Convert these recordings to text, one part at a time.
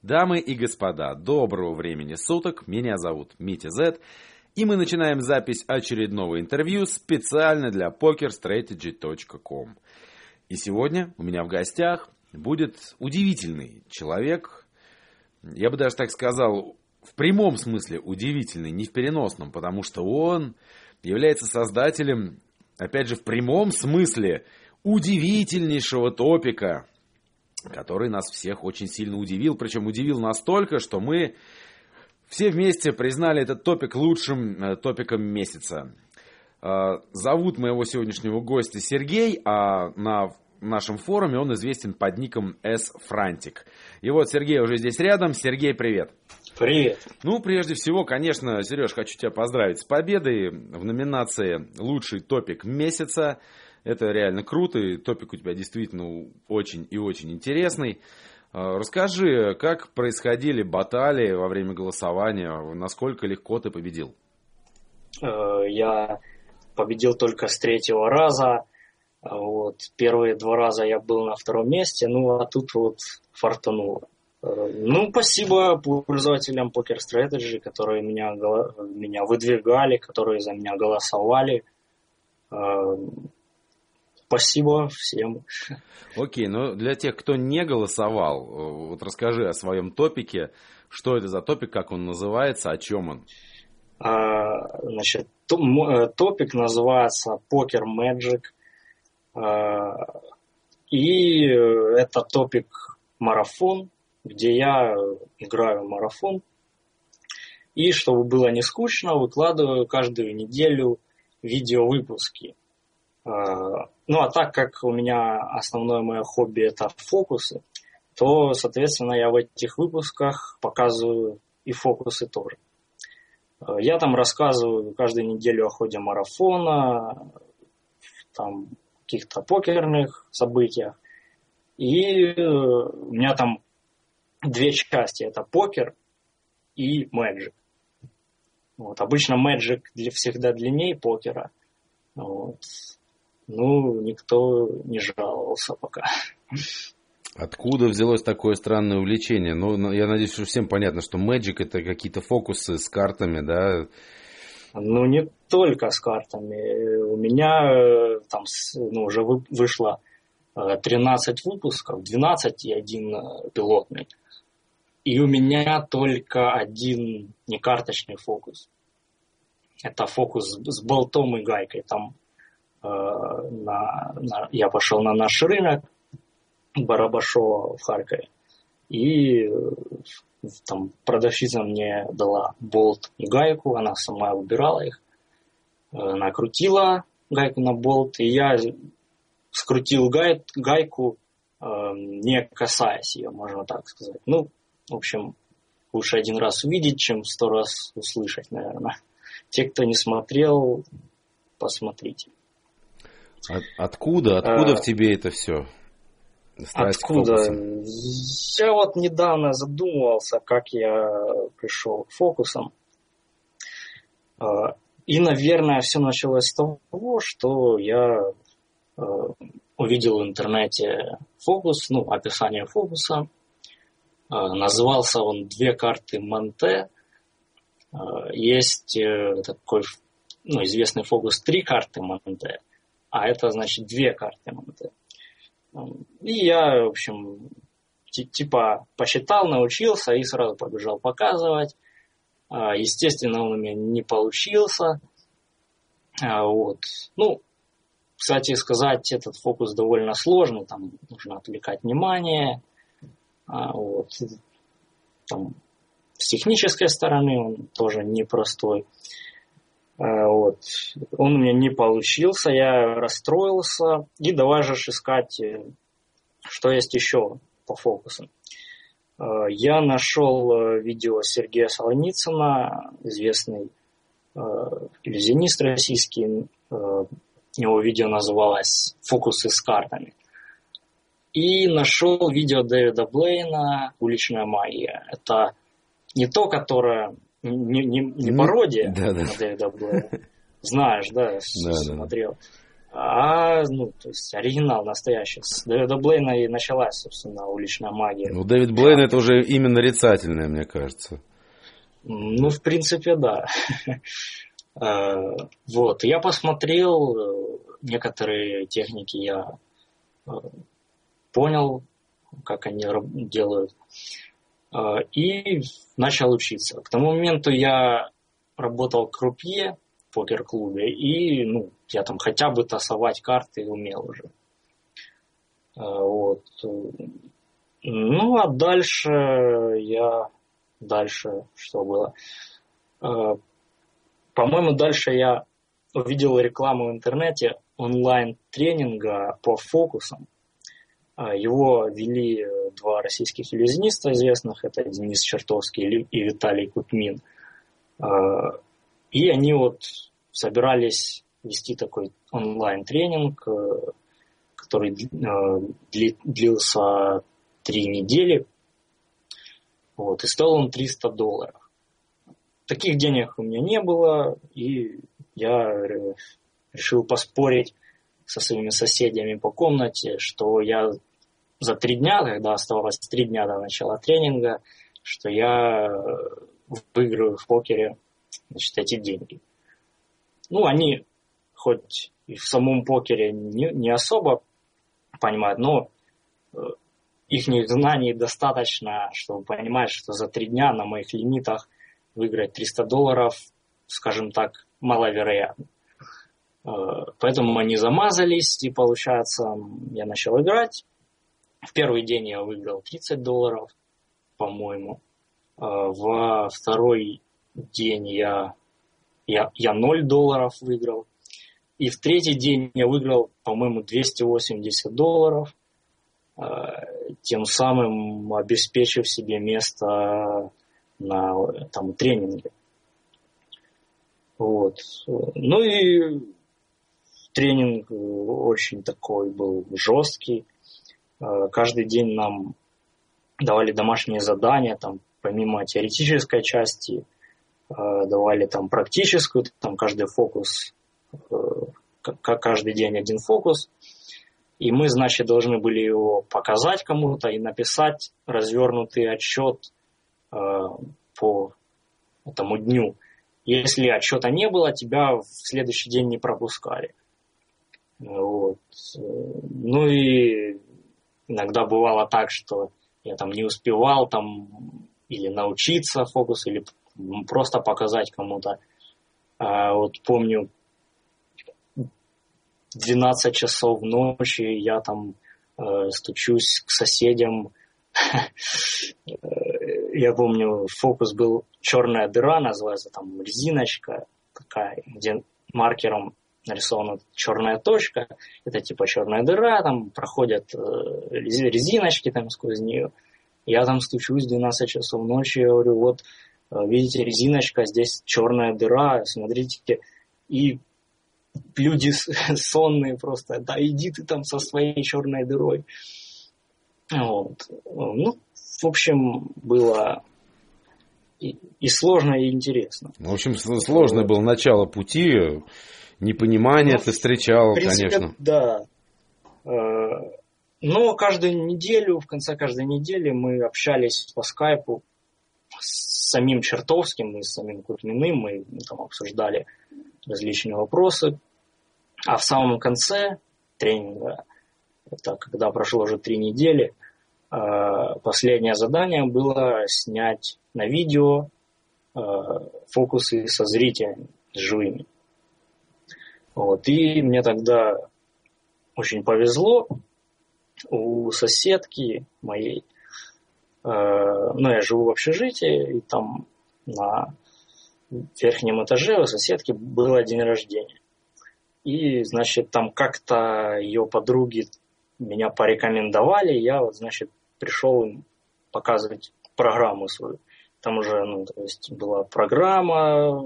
Дамы и господа, доброго времени суток, меня зовут Митя Зет, и мы начинаем запись очередного интервью специально для pokerstrategy.com. И сегодня у меня в гостях будет удивительный человек, я бы даже так сказал, в прямом смысле удивительный, не в переносном, потому что он является создателем, опять же в прямом смысле, удивительнейшего топика, который нас всех очень сильно удивил. Причем удивил настолько, что мы все вместе признали этот топик лучшим топиком месяца. Зовут моего сегодняшнего гостя Сергей, а на нашем форуме он известен под ником sFrantic. И вот Сергей уже здесь рядом. Сергей, привет. Привет. Ну, прежде всего, конечно, Сереж, хочу тебя поздравить с победой в номинации «Лучший топик месяца». Это реально круто, и топик у тебя действительно очень и очень интересный. Расскажи, как происходили баталии во время голосования, насколько легко ты победил? Я победил только с третьего раза. Вот. Первые два раза я был на втором месте, а тут вот фартануло. Спасибо пользователям Poker Strategy, которые меня выдвигали, которые за меня голосовали. Спасибо всем. Окей, для тех, кто не голосовал, вот расскажи о своем топике. Что это за топик, как он называется, о чем он? Топик называется Poker Magic. И это топик марафон, где я играю в марафон. И чтобы было не скучно, выкладываю каждую неделю видеовыпуски. А так как у меня основное мое хобби это фокусы, то, соответственно, я в этих выпусках показываю и фокусы тоже. Я там рассказываю каждую неделю о ходе марафона, там, каких-то покерных событиях. И у меня там две части. Это покер и Magic. Вот. Обычно Magic всегда длиннее покера. Вот. Никто не жаловался пока. Откуда взялось такое странное увлечение? Я надеюсь, что всем понятно, что Magic это какие-то фокусы с картами, да? Не только с картами. У меня там уже вышло 13 выпусков, 12 и один пилотный. И у меня только один некарточный фокус. Это фокус с болтом и гайкой. Там я пошел на наш рынок Барабашова в Харькове. И там продавщица мне дала болт и гайку, она сама выбирала их, накрутила гайку на болт, и я скрутил гайку, не касаясь ее, можно так сказать. В общем, лучше один раз увидеть, чем 100 раз услышать, наверное. Те, кто не смотрел, посмотрите. Откуда в тебе это все? Откуда? Я вот недавно задумывался, как я пришел к фокусам. И, наверное, все началось с того, что я увидел в интернете фокус, описание фокуса. Назывался он «Две карты Монте». Есть такой известный фокус «Три карты Монте», а это значит «Две карты Монте». И я, в общем, посчитал, научился и сразу побежал показывать. Естественно, он у меня не получился. Кстати сказать, этот фокус довольно сложный. Там нужно отвлекать внимание. Там, с технической стороны он тоже непростой. Он у меня не получился, я расстроился. И давай же искать, что есть еще по фокусам. Я нашел видео Сергея Солоницына, известный иллюзионист российский. Его видео называлось «Фокусы с картами». И нашел видео Дэвида Блейна «Уличная магия». Это не то, которое... Не пародия на Дэвида Блейна. Знаешь, да, смотрел. То есть оригинал настоящий. С Дэвида Блейна и началась, собственно, уличная магия. Ну, Дэвид Блейн это уже имя нарицательное, мне кажется. Ну, в принципе, да. Вот, я посмотрел, некоторые техники я понял, как они делают, и начал учиться. К тому моменту я работал крупье в покер-клубе, и я там хотя бы тасовать карты умел уже. Вот. Ну, а дальше что было? По-моему, дальше я увидел рекламу в интернете онлайн-тренинга по фокусам. Его вели два российских иллюзиониста известных, это Денис Чертовский и Виталий Кутмин. И они вот собирались вести такой онлайн-тренинг, который длился 3 недели. Вот, и стоил он $300. Таких денег у меня не было, и я решил поспорить со своими соседями по комнате, что я за 3 дня, когда оставалось 3 дня до начала тренинга, что я выиграю в покере, значит, эти деньги. Ну, они хоть и в самом покере не особо понимают, но их знаний достаточно, чтобы понимать, что за 3 дня на моих лимитах выиграть $300, скажем так, маловероятно. Поэтому они замазались, и, получается, я начал играть. В первый день я выиграл $30, по-моему. Во второй день я $0 выиграл. И в третий день я выиграл, по-моему, $280, тем самым обеспечив себе место на там тренинге. Вот. Ну и тренинг очень такой был жесткий. Каждый день нам давали домашние задания, там, помимо теоретической части, давали там практическую, там каждый фокус, каждый день один фокус. И мы, значит, должны были его показать кому-то и написать развернутый отчет по этому дню. Если отчета не было, тебя в следующий день не пропускали. Вот. Ну и иногда бывало так, что я там не успевал там или научиться фокусу, или просто показать кому-то. Вот помню, 12 часов ночи я там стучусь к соседям. Я помню, фокус был черная дыра, называется там резиночка такая, где маркером нарисована черная точка. Это типа черная дыра, там проходят резиночки там сквозь нее. Я там стучусь 12 часов ночи, я говорю, вот, видите, резиночка, здесь черная дыра, смотрите. И люди сонные просто, да иди ты там со своей черной дырой. Вот. Ну, в общем, было и сложно, и интересно. В общем, сложное было начало пути, непонимание ты встречал, в принципе, конечно. Да. Но каждую неделю, в конце каждой недели мы общались по скайпу с самим Чертовским и с самим Кутминым, мы там обсуждали различные вопросы. А в самом конце тренинга, это когда прошло уже 3 недели, последнее задание было снять на видео фокусы со зрителями, с живыми. Вот. И мне тогда очень повезло. У соседки моей, я живу в общежитии, и там на верхнем этаже у соседки был день рождения. И, значит, там как-то ее подруги меня порекомендовали, я, вот, значит, пришел им показывать программу свою. Там уже, то есть была программа,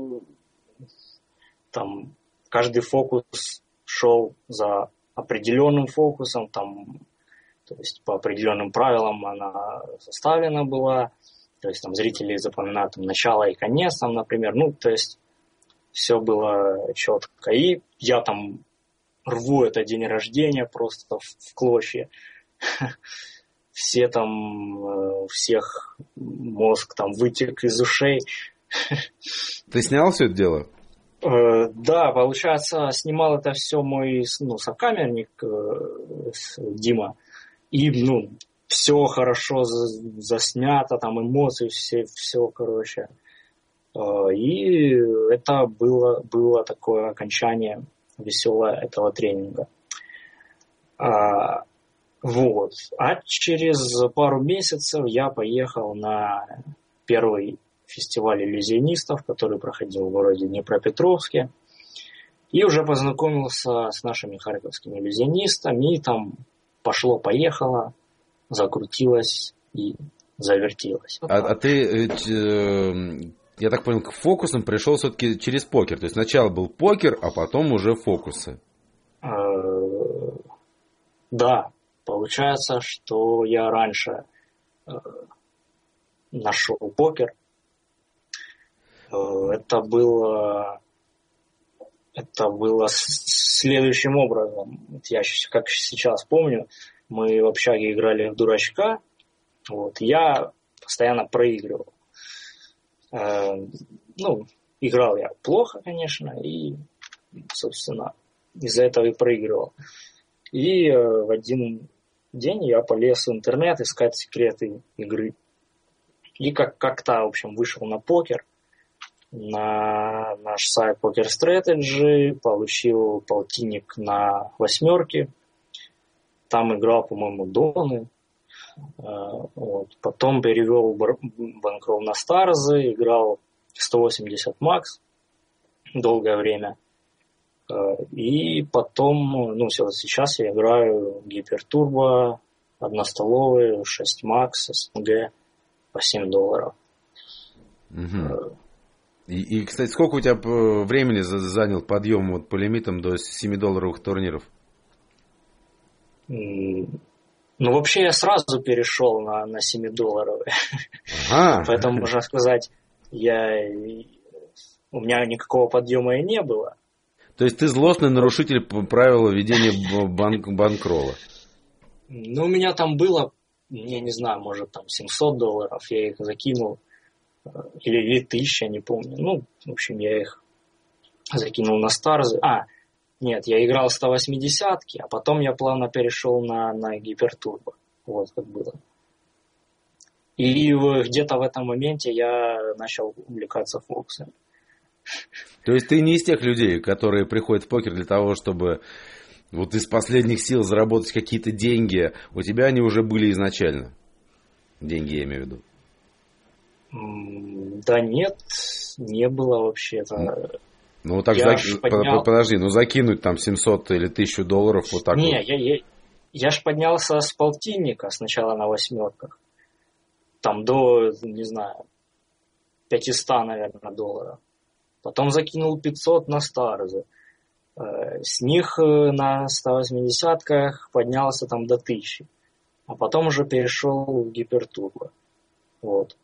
там каждый фокус шел за определенным фокусом, там, то есть по определенным правилам она составлена была, то есть там зрители запоминают там, начало и конец, там, например, то есть все было четко. И я там рву это день рождения просто в клочья. Все там, у всех мозг там вытек из ушей. Ты снял все это дело? Да, получается, снимал это все мой сокамерник Дима. И, все хорошо заснято, там эмоции, все, короче. И это было такое окончание веселое этого тренинга. Вот. А через пару месяцев я поехал на первый фестиваль иллюзионистов, который проходил в городе Днепропетровске. И уже познакомился с нашими харьковскими иллюзионистами. И там пошло-поехало, закрутилось и завертелось. А ты, я так понял, к фокусам пришел все-таки через покер. То есть сначала был покер, а потом уже фокусы. Да. Получается, что я раньше нашел покер. Это было следующим образом. Я как сейчас помню, мы в общаге играли в дурачка. Вот, я постоянно проигрывал. Играл я плохо, конечно, и, собственно, из-за этого и проигрывал. И в один день я полез в интернет искать секреты игры. И как-то, в общем, вышел на покер, на наш сайт Poker Strategy, получил полтинник на 8. Там играл, по-моему, доны. Вот. Потом перевел банкролл на старзы, играл 180 макс долгое время. И потом, сейчас я играю гипертурбо, одностоловые, 6 макс, СНГ по $7. Угу. И, кстати, сколько у тебя времени занял подъем по лимитам до $7 турниров? Вообще я сразу перешел на $7. Поэтому, можно сказать, у меня никакого подъема и не было. То есть ты злостный нарушитель правила ведения банкролла? У меня там было, я не знаю, может там $700, я их закинул, или 1000, не помню. В общем, я их закинул на старзы. Нет, я играл 180-ки, а потом я плавно перешел на гипертурбо. Вот как было. И где-то в этом моменте я начал увлекаться фокусами. То есть ты не из тех людей, которые приходят в покер для того, чтобы вот из последних сил заработать какие-то деньги. У тебя они уже были изначально. Деньги, я имею в виду. Да нет, не было вообще-то. Подожди, закинуть там 700 или $1000 вот так не, вот. Я ж поднялся с полтинника сначала на 8. Там до, не знаю, 500, наверное, долларов. Потом закинул 500 на старзы. С них на 180-ках поднялся там до 1000. А потом уже перешел в гипертурбо. Вот.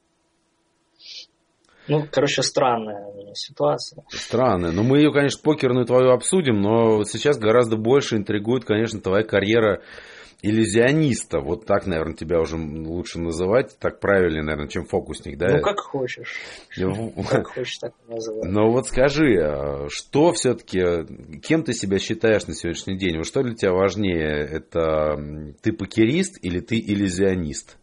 Странная у меня ситуация. Странная. Мы ее, конечно, покерную твою обсудим, но сейчас гораздо больше интригует, конечно, твоя карьера иллюзиониста. Вот так, наверное, тебя уже лучше называть. Так правильнее, наверное, чем фокусник, да? Как хочешь. Как хочешь, так и называй. Но вот скажи, что все-таки, кем ты себя считаешь на сегодняшний день? Вот что для тебя важнее? Это ты покерист или ты иллюзионист?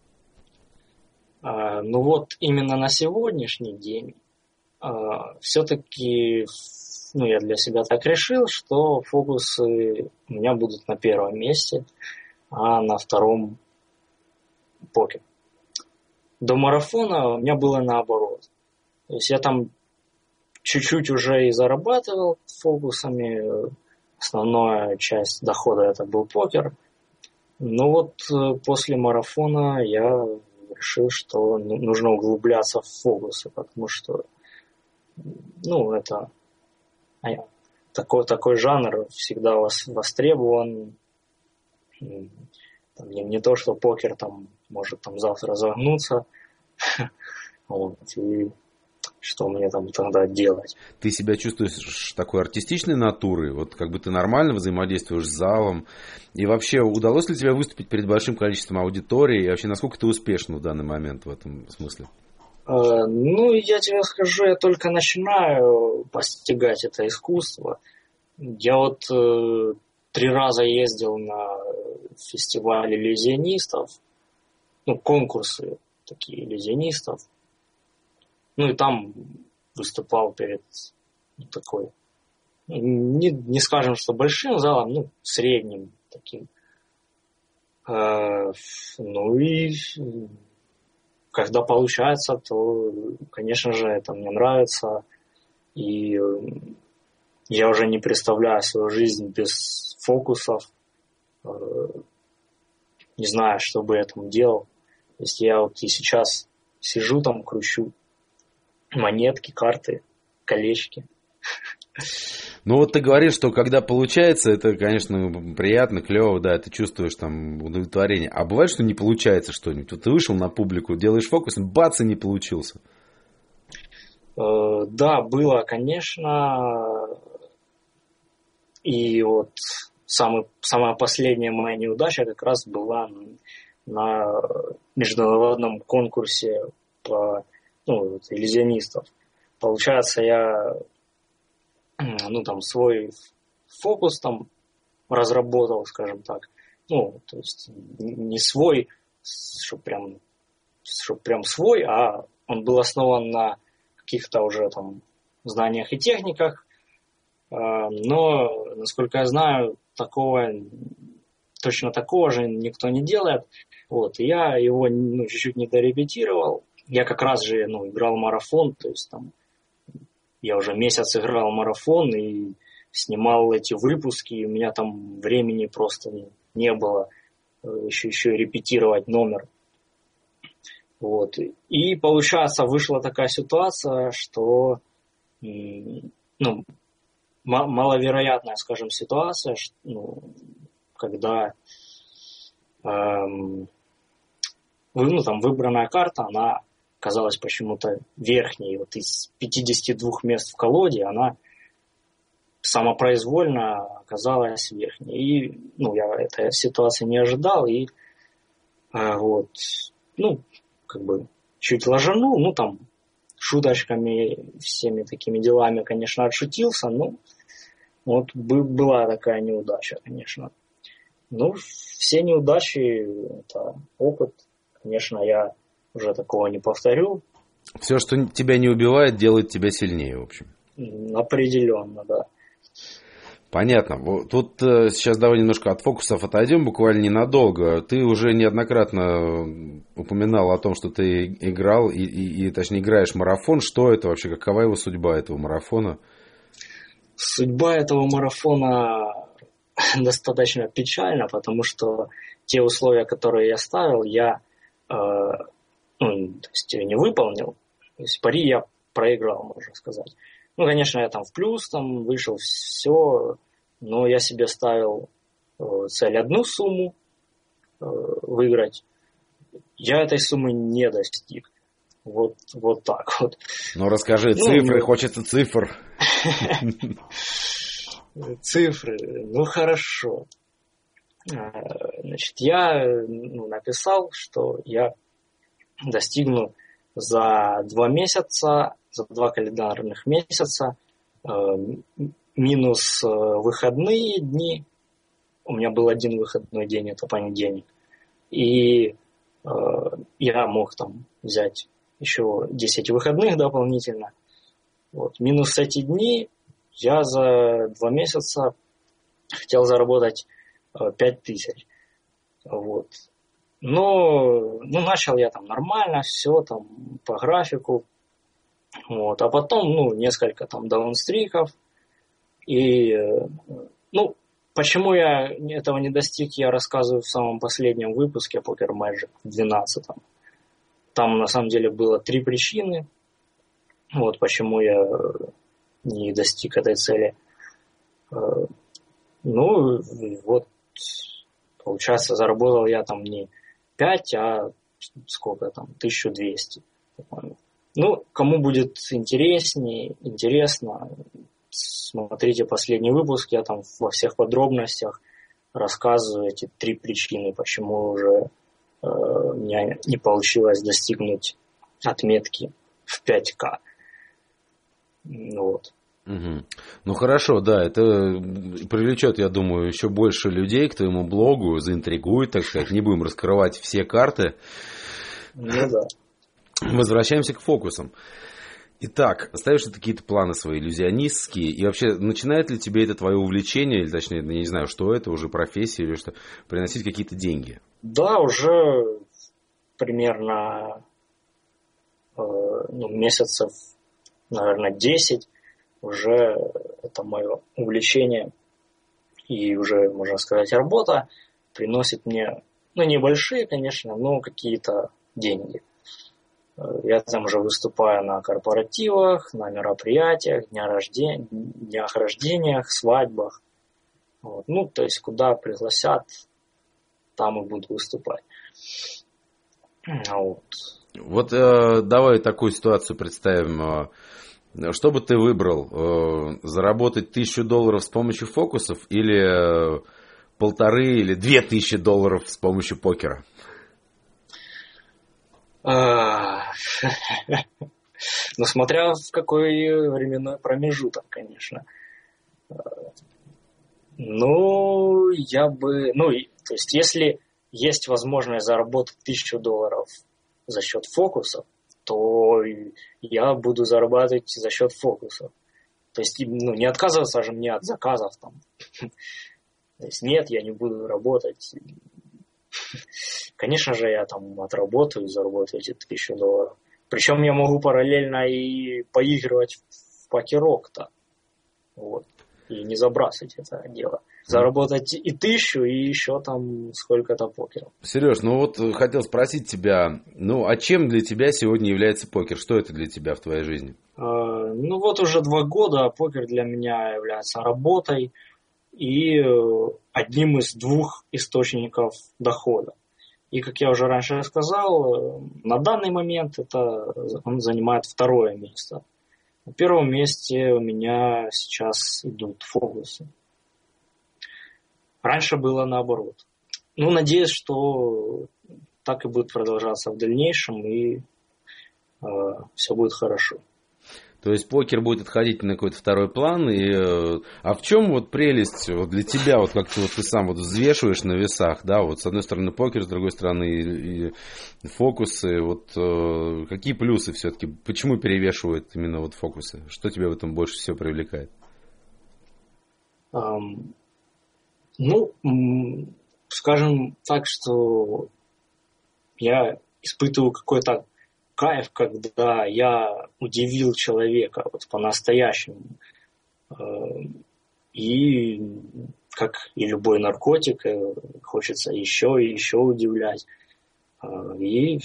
Именно на сегодняшний день все-таки я для себя так решил, что фокусы у меня будут на первом месте, а на втором покер. До марафона у меня было наоборот. То есть я там чуть-чуть уже и зарабатывал фокусами, основная часть дохода это был покер. Но после марафона я решил, что нужно углубляться в фокусы, потому что это такой жанр всегда востребован. Не то, что покер там может завтра загнуться. И что мне там тогда делать. Ты себя чувствуешь такой артистичной натурой? Вот как бы ты нормально взаимодействуешь с залом? И вообще, удалось ли тебе выступить перед большим количеством аудитории? И вообще, насколько ты успешен в данный момент в этом смысле? Ну, я тебе скажу, я только начинаю постигать это искусство. Я вот 3 раза ездил на фестиваль иллюзионистов, ну, конкурсы такие иллюзионистов. Ну, и там выступал перед такой, не скажем, что большим залом, ну, средним таким. Ну, и когда получается, то, конечно же, это мне нравится. И я уже не представляю свою жизнь без фокусов. Не знаю, что бы я там делал. То есть я вот и сейчас сижу там, кручу монетки, карты, колечки. Ну вот ты говоришь, что когда получается, это, конечно, приятно, клево, да, ты чувствуешь там удовлетворение. А бывает, что не получается что-нибудь? Вот ты вышел на публику, делаешь фокус, бац, и не получился. Да, было, конечно. И вот самая последняя моя неудача как раз была на международном конкурсе по иллюзионистов. Получается, я там свой фокус там разработал, скажем так. Ну, то есть не свой, чтобы прям свой, а он был основан на каких-то уже там знаниях и техниках. Но, насколько я знаю, точно такого же никто не делает. Вот, и я его чуть-чуть не дорепетировал. Я как раз же играл марафон, то есть там я уже месяц играл марафон и снимал эти выпуски, и у меня там времени просто не было еще репетировать номер. Вот. И получается, вышла такая ситуация, что маловероятная, скажем, ситуация, когда выбранная карта, она оказалась почему-то верхней. Вот из 52 мест в колоде она самопроизвольно оказалась верхней. И я этой ситуации не ожидал. И чуть ложанул, шуточками, всеми такими делами, конечно, отшутился. Вот была такая неудача, конечно. Все неудачи – это опыт. Конечно, я уже такого не повторю. Все, что тебя не убивает, делает тебя сильнее, в общем. Определенно, да. Понятно. Тут сейчас давай немножко от фокусов отойдем, буквально ненадолго. Ты уже неоднократно упоминал о том, что ты играл, и точнее играешь марафон. Что это вообще? Какова его судьба этого марафона? Судьба этого марафона достаточно печальна, потому что те условия, которые я ставил, я не выполнил. То есть пари я проиграл, можно сказать. Конечно, я там в плюс вышел, все, но я себе ставил цель одну сумму выиграть. Я этой суммы не достиг. Вот так вот. Расскажи цифры, хочется цифр. Цифры, хорошо. Значит, я написал, что я достигну за 2 календарных месяца, минус выходные дни. У меня был один выходной день, это понедельник. И я мог взять еще 10 выходных дополнительно. Вот. Минус эти дни я за 2 месяца хотел заработать 5000. Вот. Но начал я нормально, все по графику. Вот. А потом, несколько даунстриков. И, почему я этого не достиг, я рассказываю в самом последнем выпуске Poker Magic, в 12-м. Там, на самом деле, было 3 причины, почему я не достиг этой цели. Получается, заработал я не 5, а сколько 1200. Ну, кому будет интересно, смотрите последний выпуск, я там во всех подробностях рассказываю эти 3 причины, почему уже у меня не получилось достигнуть отметки в 5К. Вот. Угу. Ну хорошо, да, это привлечет, я думаю, еще больше людей к твоему блогу, заинтригует, так сказать, не будем раскрывать все карты. Ну да. Возвращаемся к фокусам. Итак, ставишь ли ты какие-то планы свои иллюзионистские? И вообще, начинает ли тебе это твое увлечение, или точнее, я не знаю, что это, уже профессия или что, приносить какие-то деньги? Да, уже примерно месяцев, наверное, 10 уже это мое увлечение. И уже, можно сказать, работа приносит мне, небольшие, конечно, но какие-то деньги. Я там уже выступаю на корпоративах, на мероприятиях, днях рождениях, свадьбах. Вот. То есть, куда пригласят, там и буду выступать. Вот давай такую ситуацию представим. Что бы ты выбрал? Заработать $1000 с помощью фокусов или 1500 или $2000 с помощью покера? Смотря в какой временной промежуток, конечно. То есть, если есть возможность заработать $1000 за счет фокусов, то я буду зарабатывать за счет фокусов. То есть, не отказываться же мне от заказов там. То есть, нет, я не буду работать. Конечно же, я там отработаю и заработаю эти $1000. Причем я могу параллельно и поигрывать в покерок-то. Вот. И не забрасывать это дело. Заработать и 1000, и еще там сколько-то покеров. Сереж, хотел спросить тебя, а чем для тебя сегодня является покер? Что это для тебя в твоей жизни? Уже 2 года покер для меня является работой и одним из 2 источников дохода. И, как я уже раньше сказал, на данный момент он занимает 2-е место. На 1-м месте у меня сейчас идут фокусы. Раньше было наоборот. Надеюсь, что так и будет продолжаться в дальнейшем, и все будет хорошо. То есть покер будет отходить на какой-то 2-й план. А в чем прелесть для тебя, как ты сам взвешиваешь на весах, да, с одной стороны покер, с другой стороны и фокусы, какие плюсы все-таки, почему перевешивают именно фокусы? Что тебя в этом больше всего привлекает? Скажем так, что я испытываю какой-то кайф, когда я удивил человека по-настоящему. И, как и любой наркотик, хочется еще и еще удивлять. И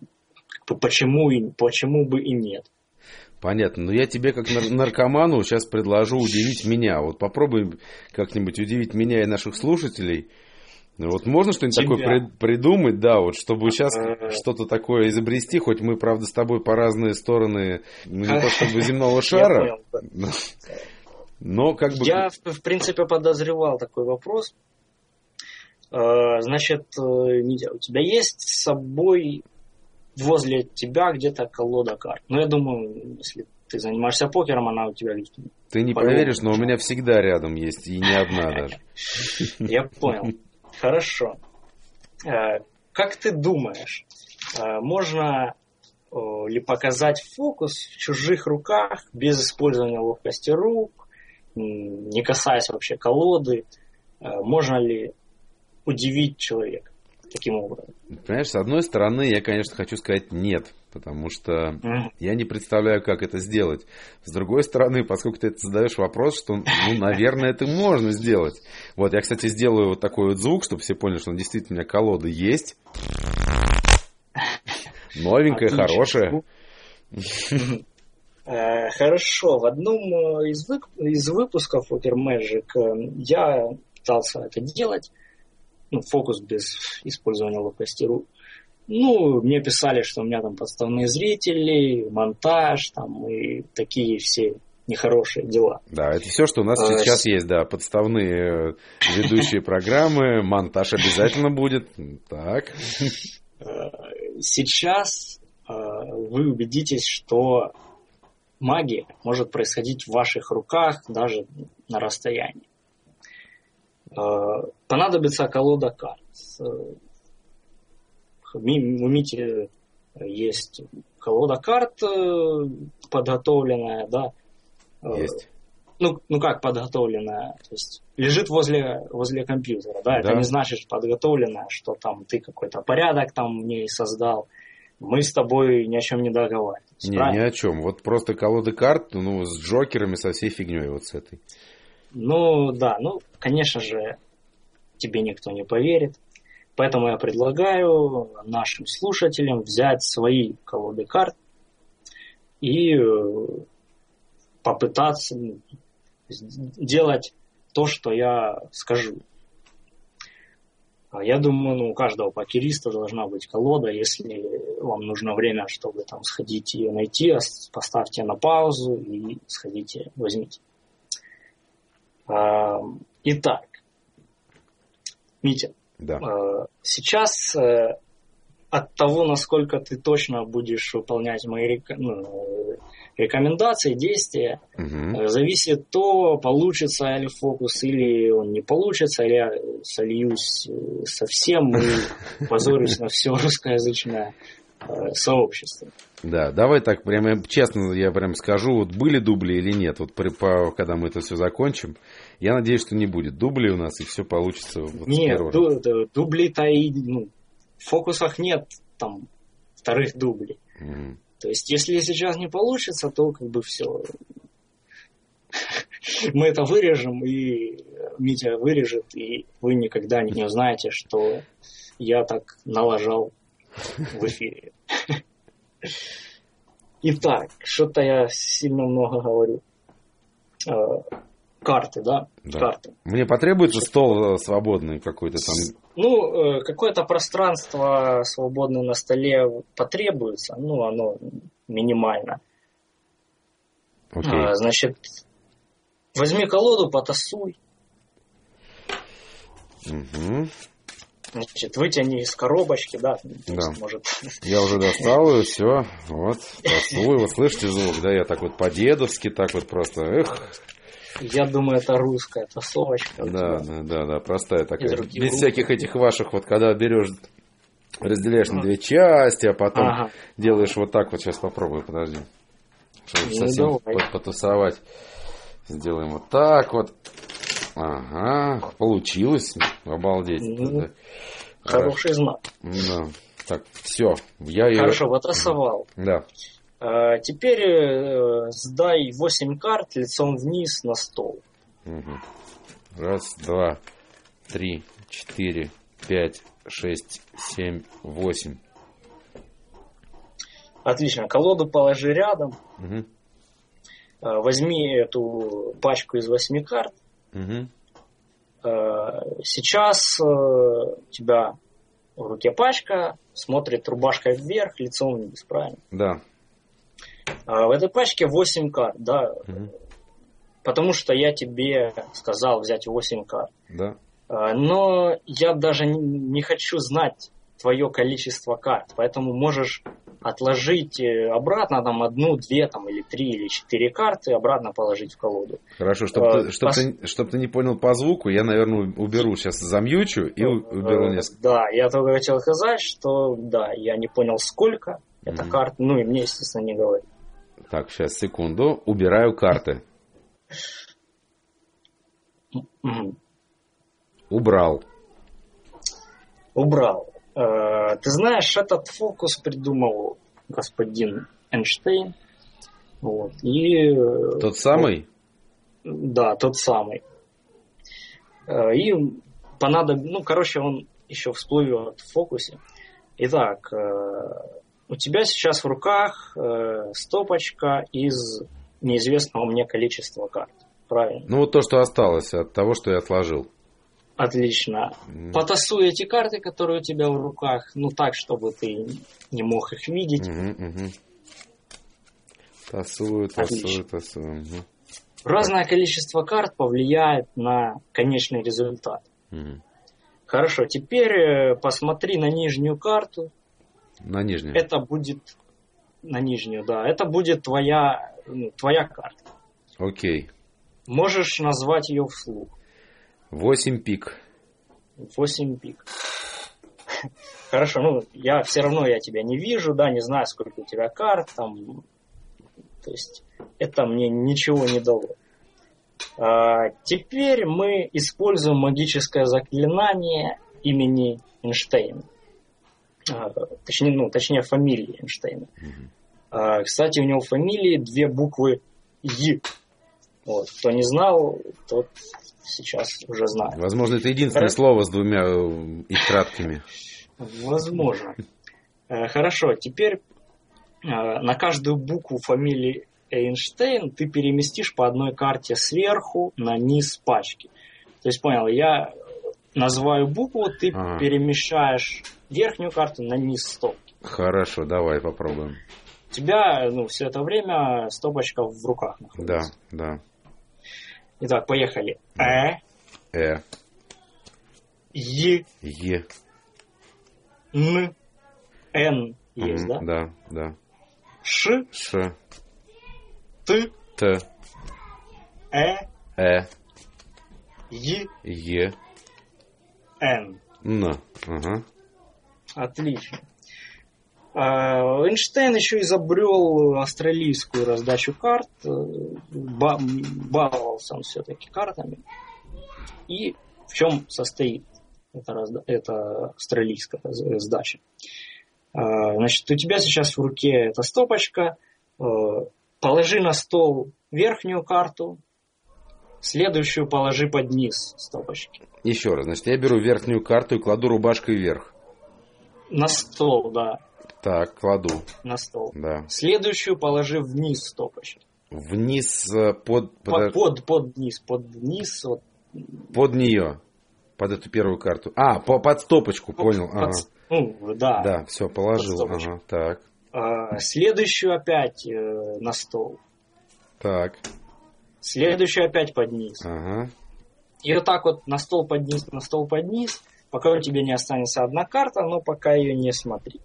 почему бы и нет? Понятно. Но я тебе, как наркоману, сейчас предложу удивить меня. Попробуй как-нибудь удивить меня и наших слушателей. Можно что-нибудь такое придумать, да, чтобы сейчас что-то такое изобрести, хоть мы, правда, с тобой по разные стороны, не то чтобы земного шара. Но Я, в принципе, подозревал такой вопрос. Значит, Митя, у тебя есть с собой возле тебя где-то колода карт? Я думаю, если ты занимаешься покером, она у тебя... Ты не поверишь, но у меня всегда рядом есть, и не одна даже. Я понял. Хорошо. Как ты думаешь, можно ли показать фокус в чужих руках без использования ловкости рук, не касаясь вообще колоды? Можно ли удивить человека таким образом? Понимаешь, с одной стороны, я, конечно, хочу сказать нет, потому что я не представляю, как это сделать. С другой стороны, поскольку ты задаешь вопрос, что, наверное, это можно сделать. Я, кстати, сделаю такой звук, чтобы все поняли, что действительно у меня колода есть. Новенькая, хорошая. Хорошо. В одном из выпусков Poker Magic я пытался это делать. Фокус без использования ловкости рук. Ну, мне писали, что у меня там подставные зрители, монтаж, там, и такие все нехорошие дела. Да, это все, что у нас сейчас есть, да, подставные ведущие программы, монтаж обязательно будет. Так. Сейчас вы убедитесь, что магия может происходить в ваших руках даже на расстоянии. Понадобится колода карт. У Мити есть колода карт подготовленная, да. Есть. Ну как подготовленная? То есть лежит возле компьютера, да? Это не значит подготовленная, что там ты какой-то порядок там в ней создал. Мы с тобой ни о чем не договаривались. Не, ни о чем. Вот просто колоды карт, ну, с джокерами, со всей фигней вот с этой. Ну, да, ну, конечно же, тебе никто не поверит. Поэтому я предлагаю нашим слушателям взять свои колоды карт и попытаться делать то, что я скажу. Я думаю, у каждого покериста должна быть колода. Если вам нужно время, чтобы там сходить ее найти, поставьте на паузу и сходите, возьмите. Итак, Митя, сейчас от того, насколько ты точно будешь выполнять мои рекомендации, действия, зависит то, получится ли фокус, или он не получится, или я сольюсь совсем и позорюсь на все русскоязычное сообщество. Да, давай так, прямо честно я прям скажу, вот были дубли или нет, вот когда мы это все закончим, я надеюсь, что не будет дублей у нас, и все получится. Вот нет, дублей-то и в фокусах нет там вторых дублей. То есть, если сейчас не получится, то как бы все. Мы это вырежем, и Митя вырежет, и вы никогда не узнаете, что я так налажал в эфире. Итак, что-то я сильно много говорю. Карты, да? Карты. Мне потребуется стол свободный какой-то там? Ну, какое-то пространство свободное на столе потребуется. Ну, оно минимально. Okay. Значит, возьми колоду, потасуй. Значит, вытяни из коробочки, да? Может... Я уже достал ее, все. Вот, тасую. Вот слышите звук, да? Я так вот по-дедовски, так вот просто, Я думаю, это русская тасовочка. Да, простая такая. Без всяких этих ваших, вот когда берешь, разделяешь на две части, а потом делаешь вот так вот. Сейчас попробую, подожди. Чтобы совсем потусовать. Сделаем вот так вот. Ага, получилось. Обалдеть. Хороший знак. Да. Так, все. Хорошо, потасовал. Да. Теперь сдай 8 карт лицом вниз на стол. Раз, два, три, 4, 5, 6, 7, 8. Отлично. Колоду положи рядом. Возьми эту пачку из 8 карт. Сейчас у тебя в руке пачка, смотрит рубашкой вверх, лицом вниз, правильно? Да. В этой пачке 8 карт, да. Потому что я тебе сказал взять 8 карт. Да. Но я даже не хочу знать твое количество карт, поэтому можешь отложить обратно там 1, 2 там, или 3 или 4 карты, обратно положить в колоду. Хорошо, чтобы ты не понял по звуку, я, наверное, уберу сейчас, замьючу и уберу несколько. Да, я только хотел сказать, что да, я не понял, сколько это карт, ну и мне, естественно, не говори. Так, сейчас, секунду, убираю карты. Убрал. Ты знаешь, этот фокус придумал господин Эйнштейн. Вот, и, тот самый? Да, тот самый. И он еще всплывет в фокусе. Итак, у тебя сейчас в руках стопочка из неизвестного мне количества карт. Правильно? Ну, вот то, что осталось от того, что я отложил. Отлично. Потасуй эти карты, которые у тебя в руках, ну так, чтобы ты не мог их видеть. Тасую. Разное количество карт повлияет на конечный результат. Хорошо, теперь посмотри на нижнюю карту. На нижнюю? Это будет... На нижнюю, да. Это будет твоя карта. Окей. Можешь назвать ее вслух. 8 пик. 8 пик. Хорошо, ну, я тебя не вижу, да, не знаю, сколько у тебя карт, там, то есть, это мне ничего не дало. Теперь мы используем магическое заклинание имени Эйнштейна. Точнее, фамилии Эйнштейна. Кстати, у него в фамилии 2 буквы «Й». Вот. Кто не знал, тот сейчас уже знает. Возможно, это единственное слово с 2 и краткими. Возможно. Хорошо, теперь на каждую букву фамилии Эйнштейн ты переместишь по одной карте сверху на низ пачки. То есть, понял, я называю букву, ты перемещаешь верхнюю карту на низ стопки. Хорошо, давай попробуем. У тебя, все это время стопочка в руках находится. Да. Итак, поехали. Й. Н. Н есть, да? Да. Ш. Т. Й. Н. Ага. Отлично. Эйнштейн еще изобрел австралийскую раздачу карт. Баловался он все-таки картами. И в чем состоит эта австралийская раздача? Значит, у тебя сейчас в руке эта стопочка. Положи на стол верхнюю карту, следующую положи под низ стопочки. Еще раз, значит, я беру верхнюю карту и кладу рубашкой вверх. На стол, да. Так, кладу. На стол. Да. Следующую положи вниз стопочки. Вниз под низ. Вот. Под нее. Под эту первую карту. Под стопочку, понял. Да. Да, все, положил. Ага, так. Следующую опять на стол. Так. Следующую опять под низ. Ага. И вот так вот на стол под низ, пока у тебя не останется одна карта, но пока ее не смотри.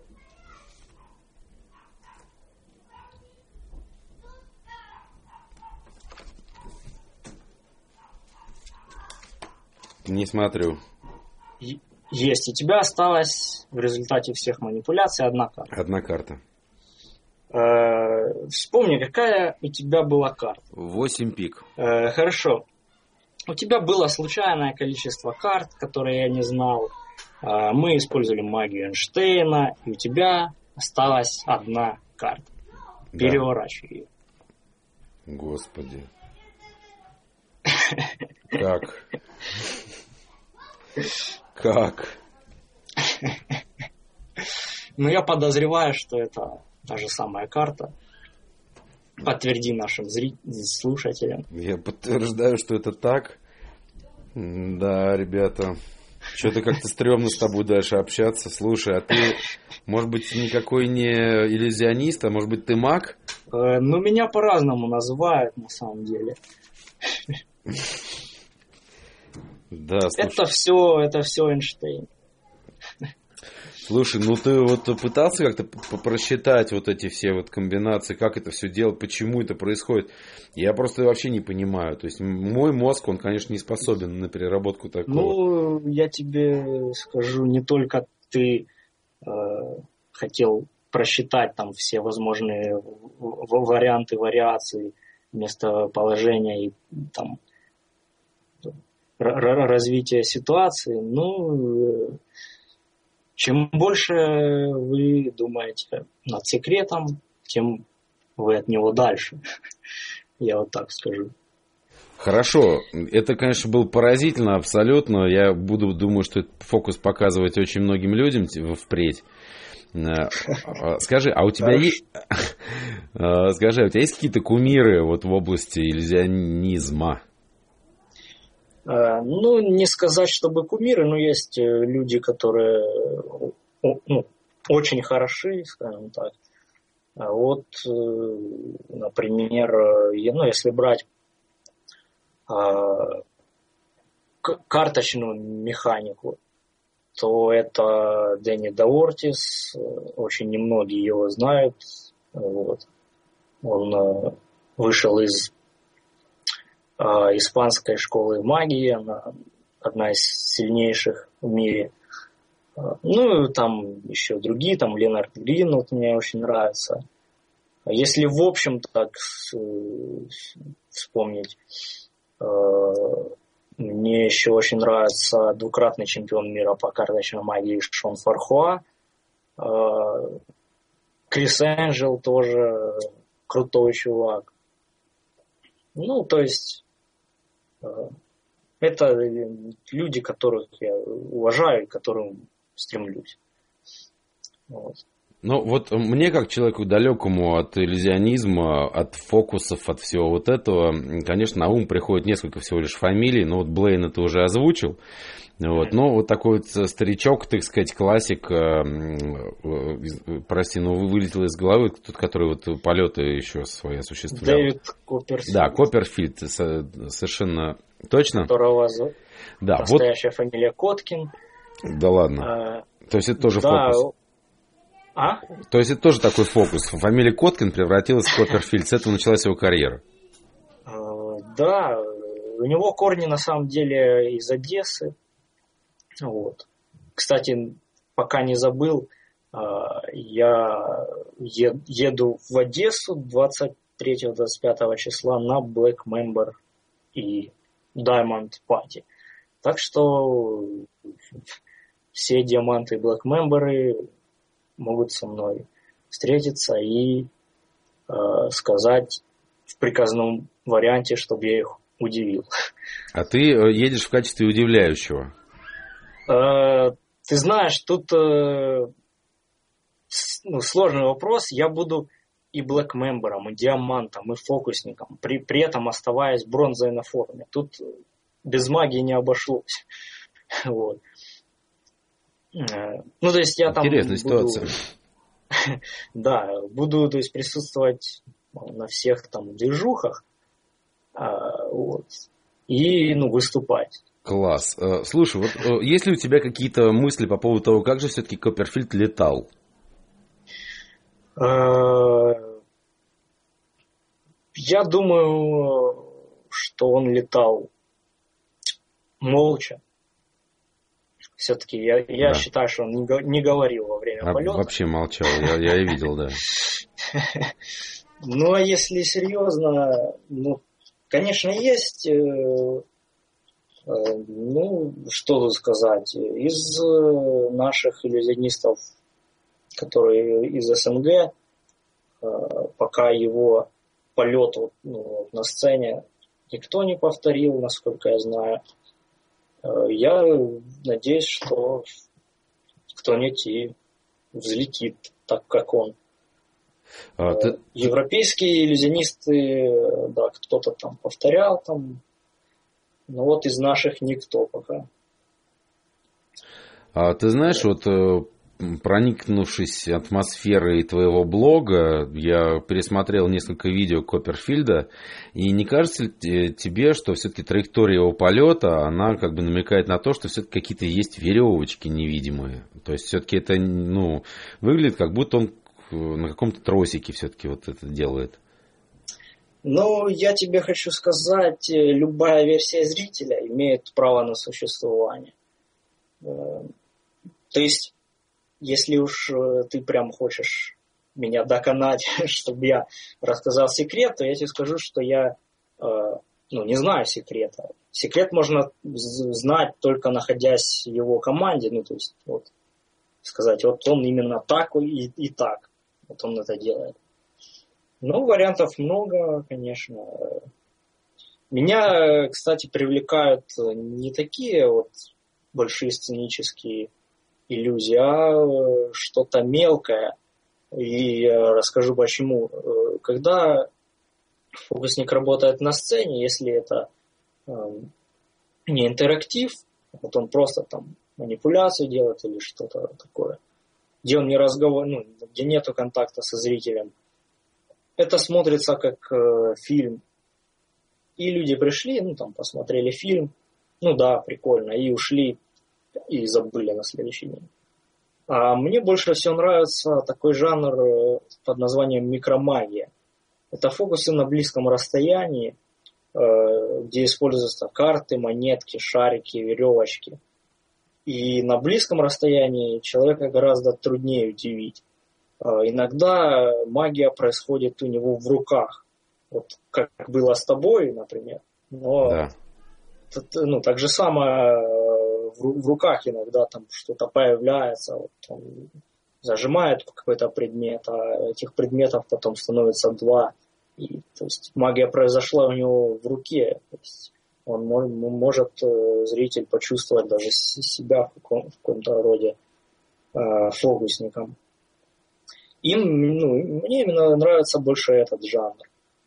Не смотрю. Есть. У тебя осталась в результате всех манипуляций одна карта. Одна карта. Вспомни, какая у тебя была карта. 8 пик. Хорошо. У тебя было случайное количество карт, которые я не знал. Мы использовали магию Эйнштейна, и у тебя осталась одна карта. Переворачивай ее. Господи. Как? Ну, я подозреваю, что это та же самая карта. Подтверди нашим слушателям. Я подтверждаю, что это так. Да, ребята. Что-то как-то стрёмно с тобой дальше общаться. Слушай, а ты, может быть, никакой не иллюзионист, а может быть, ты маг? Ну, меня по-разному называют, на самом деле. Да, слушай. Это все Эйнштейн. Слушай, ну ты вот пытался как-то просчитать вот эти все вот комбинации, как это все делать, почему это происходит? Я просто вообще не понимаю. То есть мой мозг, он, конечно, не способен на переработку такого. Ну, я тебе скажу, не только ты хотел просчитать там все возможные варианты, вариации местоположения и там развития ситуации. Ну, чем больше вы думаете над секретом, тем вы от него дальше. Я вот так скажу. Хорошо. Это, конечно, было поразительно абсолютно. Я думаю, что этот фокус показывать очень многим людям впредь. Скажи, а у тебя есть... Скажи, а у тебя есть какие-то кумиры вот в области иллюзионизма? Ну, не сказать, чтобы кумиры, но есть люди, которые очень хороши, скажем так. А вот, например, ну, если брать карточную механику, то это Дэнни Даортис, очень немногие его знают. Вот. Он вышел из испанской школы магии, она одна из сильнейших в мире. Ну, там еще другие, там Ленард Грин, вот мне очень нравится. Если в общем так вспомнить, мне еще очень нравится двукратный чемпион мира по карточной магии Шон Фархуа. Крис Энджел тоже крутой чувак. Ну, то есть, это люди, которых я уважаю и к которым стремлюсь. Вот. Ну, вот мне, как человеку далекому от иллюзионизма, от фокусов, от всего вот этого, конечно, на ум приходит несколько всего лишь фамилий. Ну, вот Блейна ты уже озвучил. Вот. Но вот такой вот старичок, так сказать, классик, прости, ну, вылетел из головы, тот, который вот полеты еще свои осуществлял. Дэвид Копперфильд. Да, Копперфильд, совершенно точно. Которого да, настоящая фамилия Коткин. Да ладно. То есть это тоже фокус. То есть это тоже такой фокус. Фамилия Коткин превратилась в Копперфильд. С этого началась его карьера. Да, у него корни на самом деле из Одессы. Вот. Кстати, пока не забыл, я еду в Одессу 23-25 числа на Black Member и Diamond Party. Так что все диаманты и Black Member могут со мной встретиться и сказать в приказном варианте, чтобы я их удивил. А ты едешь в качестве удивляющего? Ты знаешь, тут сложный вопрос. Я буду и Black Member'ом, и диамантом, и фокусником, при этом оставаясь бронзой на форме. Тут без магии не обошлось. Вот. Ну, то есть я там интересная ситуация. Да, буду, то есть, присутствовать на всех там движухах, вот, и, выступать. Класс. Слушай, вот есть ли у тебя какие-то мысли по поводу того, как же все-таки Копперфильд летал? Я думаю, что он летал молча. Все-таки я считаю, что он не говорил во время полета. Вообще молчал, я и видел, да. Ну, а если серьезно, конечно, есть, что тут сказать, из наших иллюзионистов, которые из СНГ, пока его полет на сцене никто не повторил, насколько я знаю. Я надеюсь, что кто-нибудь и взлетит так, как он. Европейские иллюзионисты, да, кто-то там повторял, там, но вот из наших никто пока. Ты знаешь, вот проникнувшись атмосферой твоего блога, я пересмотрел несколько видео Копперфильда, и не кажется ли тебе, что все-таки траектория его полета, она как бы намекает на то, что все-таки какие-то есть веревочки невидимые? То есть все-таки это, выглядит, как будто он на каком-то тросике все-таки вот это делает. Я тебе хочу сказать, любая версия зрителя имеет право на существование. То есть, если уж ты прям хочешь меня доконать, чтобы я рассказал секрет, то я тебе скажу, что я не знаю секрета. Секрет можно знать только находясь в его команде, то есть вот сказать, вот он именно так и так, вот он это делает. Вариантов много, конечно. Меня, кстати, привлекают не такие вот большие сценические иллюзии, а что-то мелкое. И я расскажу почему. Когда фокусник работает на сцене, если это не интерактив, вот он просто там манипуляцию делает или что-то такое, где он не разговаривает, ну, где нету контакта со зрителем. Это смотрится как фильм. И люди пришли, ну, там, посмотрели фильм, ну да, прикольно, и ушли, и забыли на следующий день. А мне больше всего нравится такой жанр под названием микромагия. Это фокусы на близком расстоянии, где используются карты, монетки, шарики, веревочки. И на близком расстоянии человека гораздо труднее удивить. Иногда магия происходит у него в руках. Вот как было с тобой, например. Но Да. ну, так же самое в руках иногда там что-то появляется. Вот он зажимает какой-то предмет, а этих предметов потом становится 2. И, то есть магия произошла у него в руке. То есть он может, зритель, почувствовать даже себя в каком-то роде фокусником. Мне именно нравится больше этот жанр.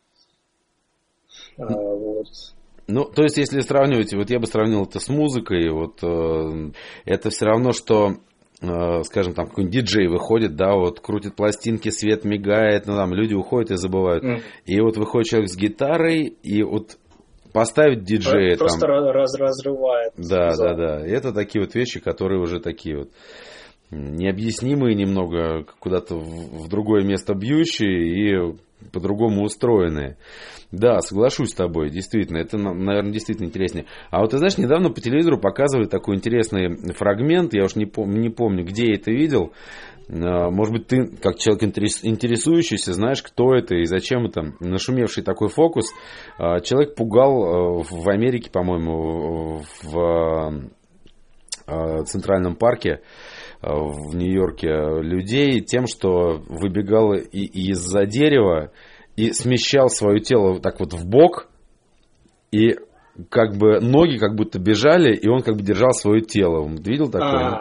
Вот. Ну, то есть, если сравнивать, вот я бы сравнил это с музыкой, вот это все равно, что, скажем, там какой-нибудь диджей выходит, да, вот крутит пластинки, свет мигает, ну там люди уходят и забывают. И вот выходит человек с гитарой, и вот поставить диджея просто там... разрывает. Да. Это такие вот вещи, которые уже такие вот необъяснимые немного, куда-то в другое место бьющие и по-другому устроенные. Да, соглашусь с тобой, действительно, это, наверное, действительно интереснее. А вот ты знаешь, недавно по телевизору показывали такой интересный фрагмент, я уж не помню, где я это видел. Может быть, ты, как человек интересующийся, знаешь, кто это и зачем это. Нашумевший такой фокус. Человек пугал в Америке, по-моему, в Центральном парке в Нью-Йорке людей тем, что выбегал из-за дерева и смещал свое тело так вот в бок, и как бы ноги как будто бежали, и он как бы держал свое тело. Ты видел такое?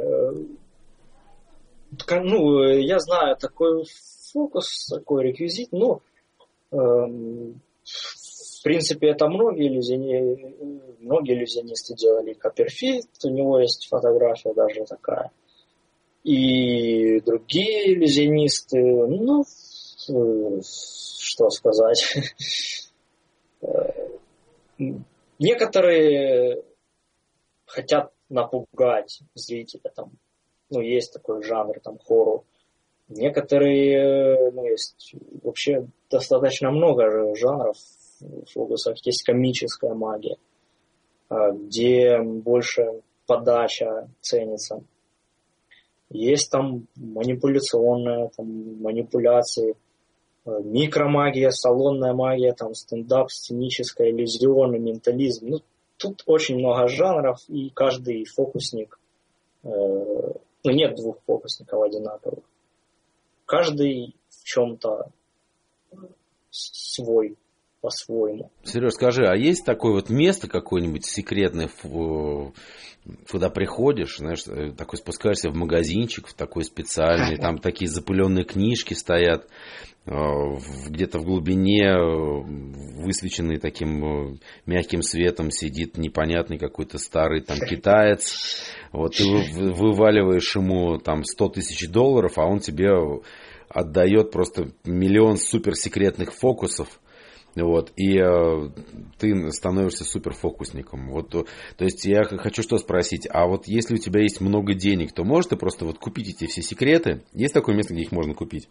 Ну, я знаю такой фокус, такой реквизит, но в принципе это многие иллюзионисты делали. Копперфильд, у него есть фотография даже такая. И другие иллюзионисты, ну, что сказать. Некоторые хотят напугать зрителя, там, ну, есть такой жанр, там, хоррор. Некоторые, ну, есть вообще достаточно много жанров в фокусах. Есть комическая магия, где больше подача ценится. Есть там манипуляционная, там, манипуляции, микромагия, салонная магия, там, стендап, сценическая, иллюзионный, ментализм. Ну, тут очень много жанров, и каждый фокусник, ну, нет двух фокусников одинаковых. Каждый в чем-то свой, по-своему. Сереж, скажи, а есть такое вот место какое-нибудь секретное, куда приходишь, знаешь, такой спускаешься в магазинчик, в такой специальный, там такие запыленные книжки стоят, где-то в глубине, высвеченный таким мягким светом, сидит непонятный какой-то старый там китаец, вот ты вываливаешь ему там $100 000, а он тебе отдает просто миллион суперсекретных фокусов. Вот, и ты становишься суперфокусником. Вот, то есть я хочу что спросить, а вот если у тебя есть много денег, то можешь ты просто вот купить эти все секреты? Есть такое место, где их можно купить?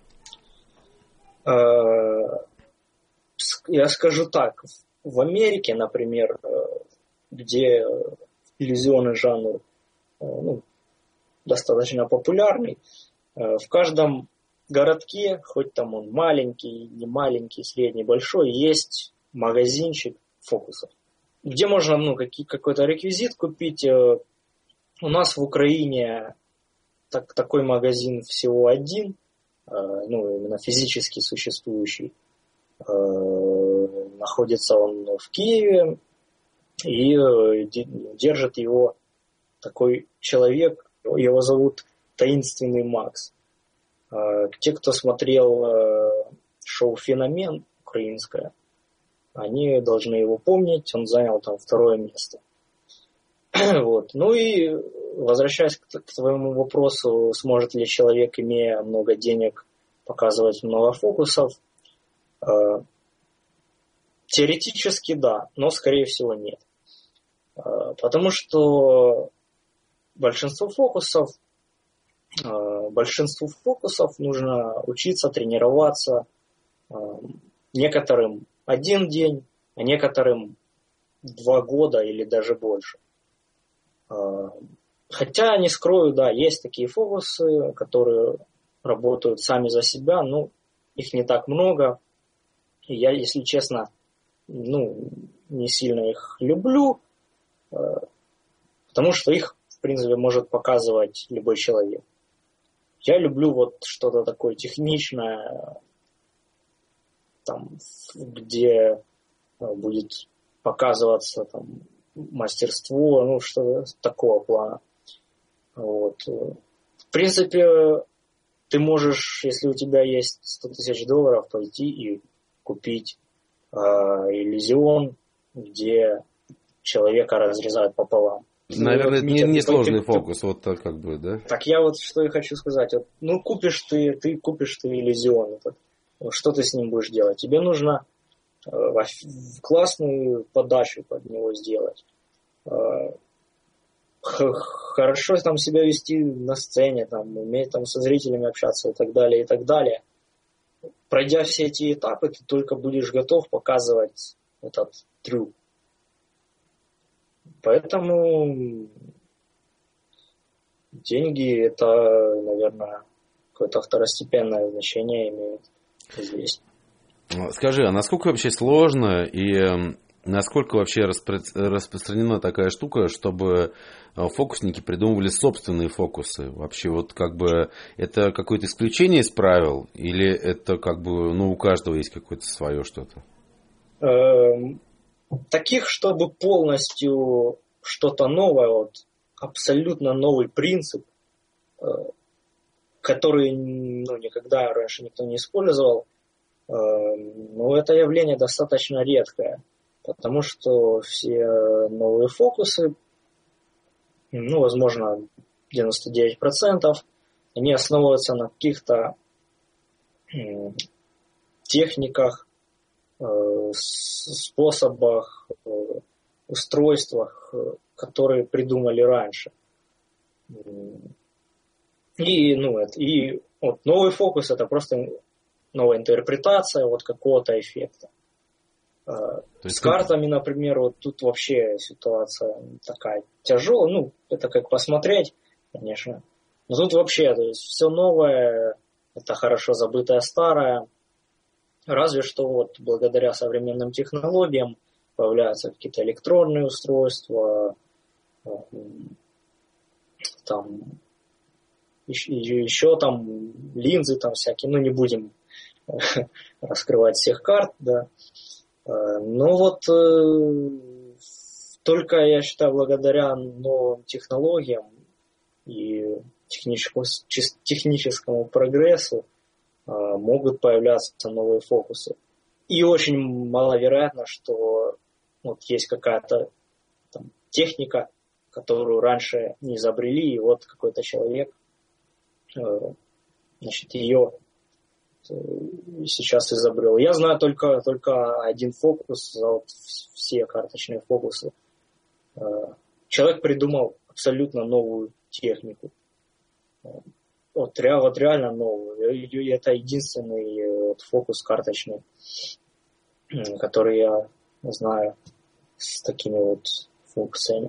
Я скажу так, в Америке, например, где иллюзионный жанр, ну, достаточно популярный, в каждом городке, хоть там он маленький, не маленький, средний, большой, есть магазинчик фокусов, где можно, ну, какой-то реквизит купить. У нас в Украине такой магазин всего один, ну, именно физически существующий. Находится он в Киеве, и держит его такой человек, его зовут Таинственный Макс. Те, кто смотрел шоу «Феномен» украинское, они должны его помнить, он занял там 2-е место. Вот. Ну и возвращаясь к твоему вопросу, сможет ли человек, имея много денег, показывать много фокусов, теоретически да, но скорее всего нет. Потому что большинству фокусов нужно учиться, тренироваться, некоторым 1 день, а некоторым 2 года или даже больше. Хотя, не скрою, да, есть такие фокусы, которые работают сами за себя, но их не так много. И я, если честно, не сильно их люблю, потому что их, в принципе, может показывать любой человек. Я люблю вот что-то такое техничное, там, где будет показываться там мастерство, что-то такого плана. Вот. В принципе, ты можешь, если у тебя есть $100 000, пойти и купить иллюзион, где человека разрезают пополам. Наверное, это не сложный фокус, вот так как бы, да? Так я вот что и хочу сказать. Вот, купишь ты иллюзион этот. Что ты с ним будешь делать? Тебе нужно классную подачу под него сделать. Хорошо там себя вести на сцене, там, уметь там со зрителями общаться и так далее, и так далее. Пройдя все эти этапы, ты только будешь готов показывать этот трюк. Поэтому деньги это, наверное, какое-то второстепенное значение имеют здесь. Скажи, а насколько вообще сложно и насколько вообще распространена такая штука, чтобы фокусники придумывали собственные фокусы? Вообще вот как бы это какое-то исключение из правил или это как бы у каждого есть какое-то свое что-то? Таких, чтобы полностью что-то новое, вот, абсолютно новый принцип, который никогда раньше никто не использовал, это явление достаточно редкое, потому что все новые фокусы, возможно, 99%, они основываются на каких-то техниках, способах, устройствах, которые придумали раньше. И новый фокус это просто новая интерпретация какого-то эффекта. С картами, например, вот тут вообще ситуация такая тяжелая. Это как посмотреть, конечно. Но тут вообще, то есть все новое, это хорошо забытое старое. Разве что вот благодаря современным технологиям появляются какие-то электронные устройства, там еще там линзы там всякие, не будем раскрывать всех карт, да. Но вот только, я считаю, благодаря новым технологиям и техническому прогрессу могут появляться новые фокусы. И очень маловероятно, что есть какая-то там техника, которую раньше не изобрели, и вот какой-то человек ее сейчас изобрел. Я знаю только один фокус за все карточные фокусы. Человек придумал абсолютно новую технику. Вот реально новую. И это единственный фокус карточный, который я знаю с такими вот фокусами.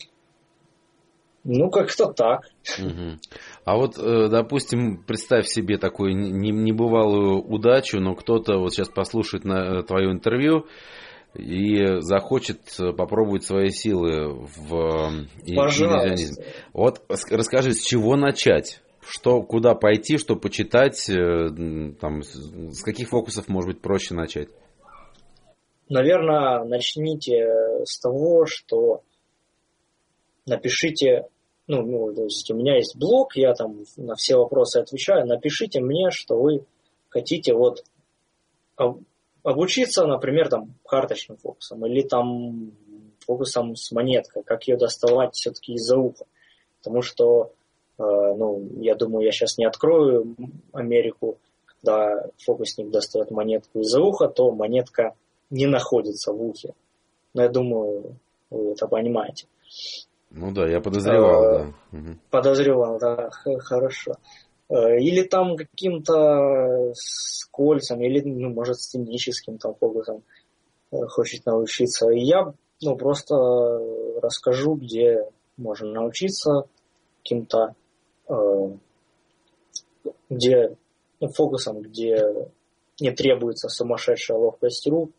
Как-то так. Угу. А вот, допустим, представь себе такую небывалую удачу, но кто-то вот сейчас послушает твое интервью и захочет попробовать свои силы в иллюзионизме. Вот расскажи, с чего начать? Куда пойти, что почитать? Там, с каких фокусов, может быть, проще начать? Наверное, начните с того, что напишите... то есть у меня есть блог, я там на все вопросы отвечаю. Напишите мне, что вы хотите обучиться, например, там карточным фокусом или там фокусом с монеткой, как ее доставать все-таки из-за уха. Потому что, я думаю, я сейчас не открою Америку, когда фокусник достает монетку из-за уха, то монетка не находится в ухе. Но я думаю, вы это понимаете. Ну да, я подозревал, да. Подозревал, да, хорошо. Или там каким-то с кольцами, или, может, сценическим там фокусом хочет научиться. И я, просто расскажу, где можно научиться каким-то фокусом, где не требуется сумасшедшая ловкость рук.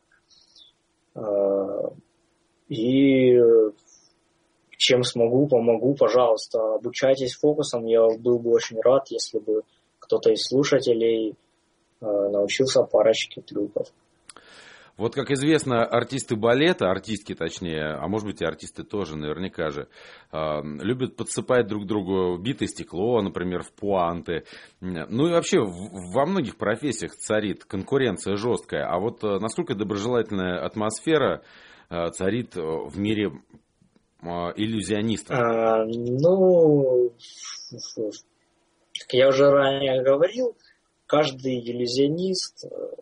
И чем смогу, помогу, пожалуйста, обучайтесь фокусам. Я был бы очень рад, если бы кто-то из слушателей научился парочке трюков. Вот, как известно, артисты балета, артистки точнее, а может быть и артисты тоже наверняка же, любят подсыпать друг другу битое стекло, например, в пуанты. Ну и вообще во многих профессиях царит конкуренция жесткая. А вот насколько доброжелательная атмосфера царит в мире иллюзионистов? Как я уже ранее говорил, каждый иллюзионист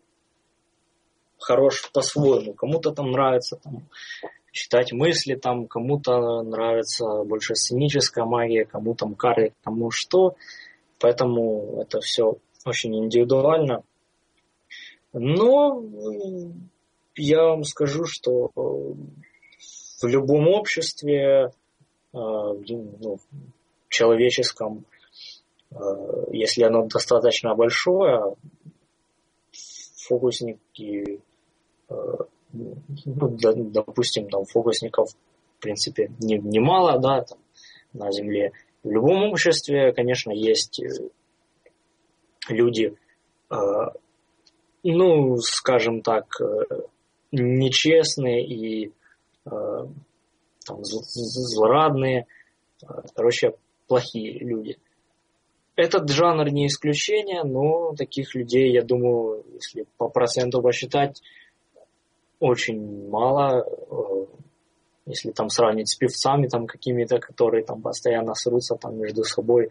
хорош по-своему. Кому-то там нравится читать мысли, кому-то нравится больше сценическая магия, кому там карты, кому что. Поэтому это все очень индивидуально. Но я вам скажу, что в любом обществе, человеческом, если оно достаточно большое, фокусники, допустим, фокусников, в принципе, немало, да, на Земле. В любом обществе, конечно, есть люди, скажем так, нечестные и злорадные, плохие люди. Этот жанр не исключение, но таких людей, я думаю, если по проценту посчитать, очень мало. Если сравнить с певцами какими-то, которые постоянно срутся между собой,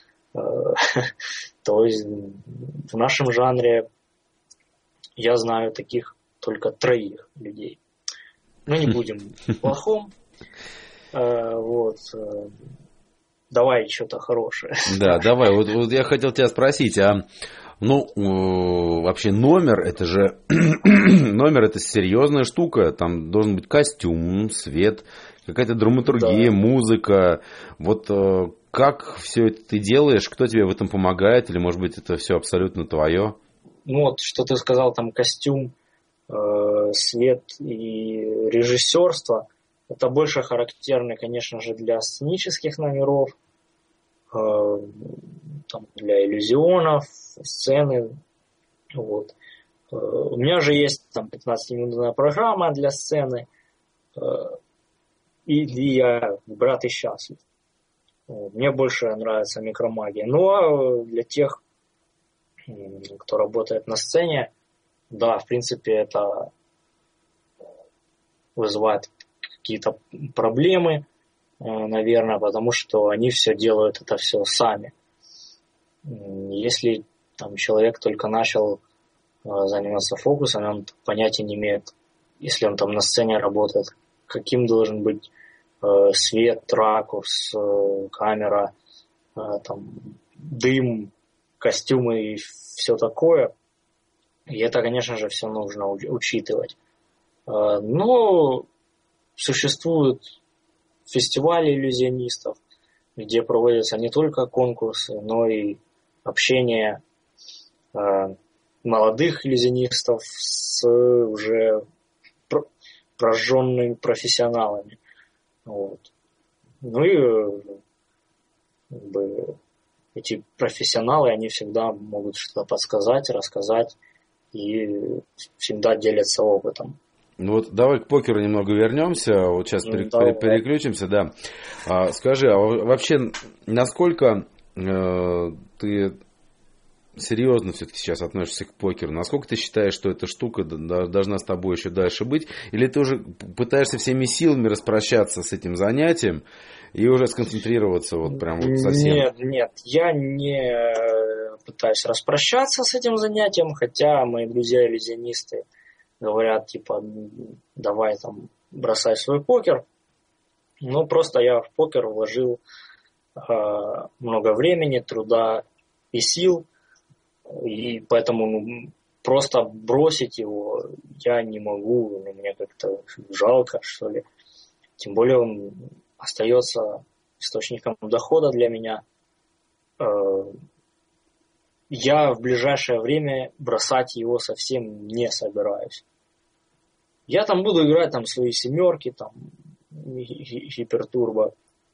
то есть в нашем жанре я знаю таких только 3 людей. Но не будем плохом. Давай что-то хорошее. Да, давай. Вот я хотел тебя спросить, вообще номер, это же номер, это серьезная штука. Там должен быть костюм, свет, какая-то драматургия, да, музыка. Вот как все это ты делаешь? Кто тебе в этом помогает? Или, может быть, это все абсолютно твое? Что ты сказал, костюм, свет и режиссерство. Это больше характерно, конечно же, для сценических номеров, для иллюзионов, сцены. У меня же есть 15-минутная программа для сцены, и я брат и счастлив. Мне больше нравится микромагия. А для тех, кто работает на сцене, да, в принципе, это вызывает какие-то проблемы, наверное, потому что они все делают это все сами. Если человек только начал заниматься фокусом, он понятия не имеет, если он на сцене работает, каким должен быть свет, ракурс, камера, дым, костюмы и все такое. И это, конечно же, все нужно учитывать. Но существуют фестивали иллюзионистов, где проводятся не только конкурсы, но и общение молодых иллюзионистов с уже прожженными профессионалами. Эти профессионалы, они всегда могут что-то подсказать, рассказать и всегда делятся опытом. Давай к покеру немного вернемся. Сейчас переключимся, да. Скажи, а вообще, насколько ты серьезно все-таки сейчас относишься к покеру. Насколько ты считаешь, что эта штука должна с тобой еще дальше быть? Или ты уже пытаешься всеми силами распрощаться с этим занятием и уже сконцентрироваться вот прям вот совсем? Нет, я не пытаюсь распрощаться с этим занятием, хотя мои друзья-иллюзионисты говорят, типа, давай там бросай свой покер. Но просто я в покер вложил много времени, труда и сил, и поэтому просто бросить его я не могу, мне как-то жалко, что ли. Тем более он остается источником дохода для меня. Я в ближайшее время бросать его совсем не собираюсь. Я там буду играть там свои семерки, там гипертурбо.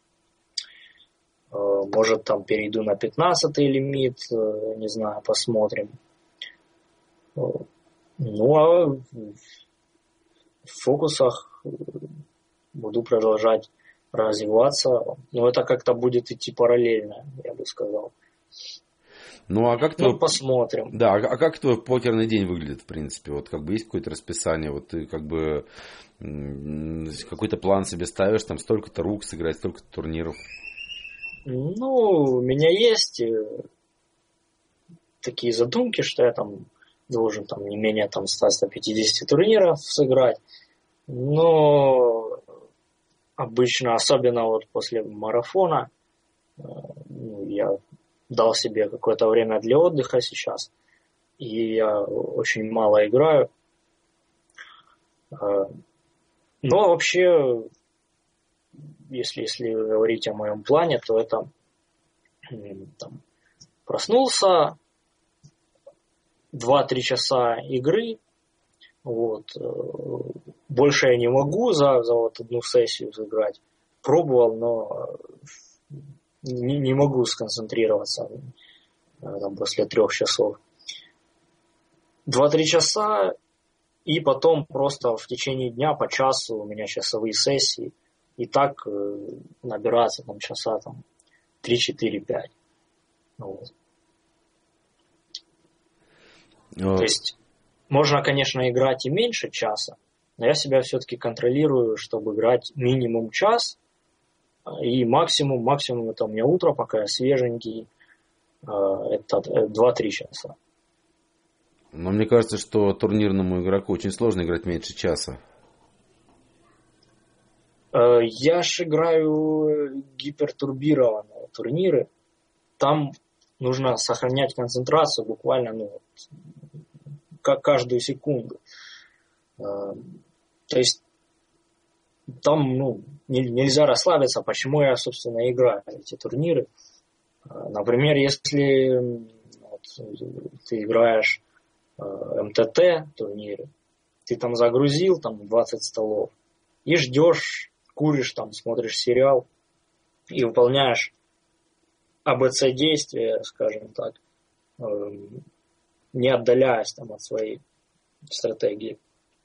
Может, там перейду на 15-й лимит, не знаю, посмотрим. Ну, а в фокусах буду продолжать развиваться. Но это как-то будет идти параллельно, я бы сказал. Ну, а как твой... посмотрим. Да, а как твой покерный день выглядит, в принципе? Вот как бы есть какое-то расписание, вот ты как бы какой-то план себе ставишь, там столько-то рук сыграть, столько-то турниров? Ну, у меня есть такие задумки, что я там должен там не менее там 100-150 турниров сыграть. Но обычно, особенно вот после марафона, я дал себе какое-то время для отдыха сейчас, и я очень мало играю. Но вообще, если говорить о моем плане, то это там, проснулся, 2-3 часа игры, вот, больше я не могу за вот одну сессию сыграть. Пробовал, но не могу сконцентрироваться там, после 3 часов. 2-3 часа, и потом просто в течение дня по часу у меня часовые сессии. И так набираться там часа там, 3-4-5. Вот. То есть можно, конечно, играть и меньше часа, но я себя все-таки контролирую, чтобы играть минимум час, и максимум это у меня утро, пока я свеженький, это 2-3 часа. Но мне кажется, что турнирному игроку очень сложно играть меньше часа. Я ж играю гипертурбированные турниры. Там нужно сохранять концентрацию буквально как каждую секунду. То есть там нельзя расслабиться. Почему я, собственно, играю эти турниры? Например, если ты играешь МТТ турниры, ты там загрузил там 20 столов и ждешь, куришь там, смотришь сериал и выполняешь АБЦ действия, скажем так, не отдаляясь там от своей стратегии.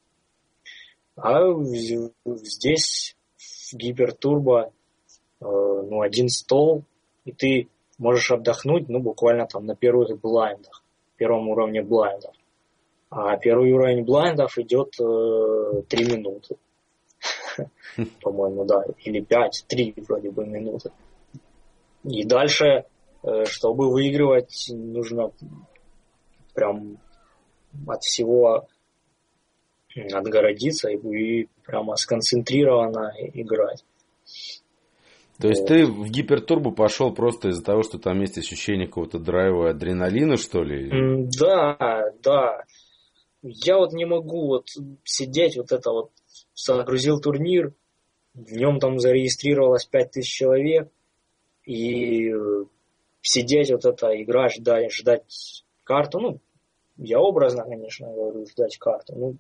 А здесь в гипертурбо один стол, и ты можешь отдохнуть буквально там на первых блайндах, первом уровне блайндов. А первый уровень блайндов идет 3 минуты. По-моему, да, или 3 вроде бы минуты. И дальше, чтобы выигрывать, нужно прям от всего отгородиться и прямо сконцентрированно играть. То есть ты в гипертурбу пошел просто из-за того, что там есть ощущение какого-то драйва и адреналина, что ли? Да. Я не могу сидеть, загрузил турнир, в нем там зарегистрировалось 5000 человек, и сидеть играть, ждать карту, я образно, конечно, говорю, ждать карту,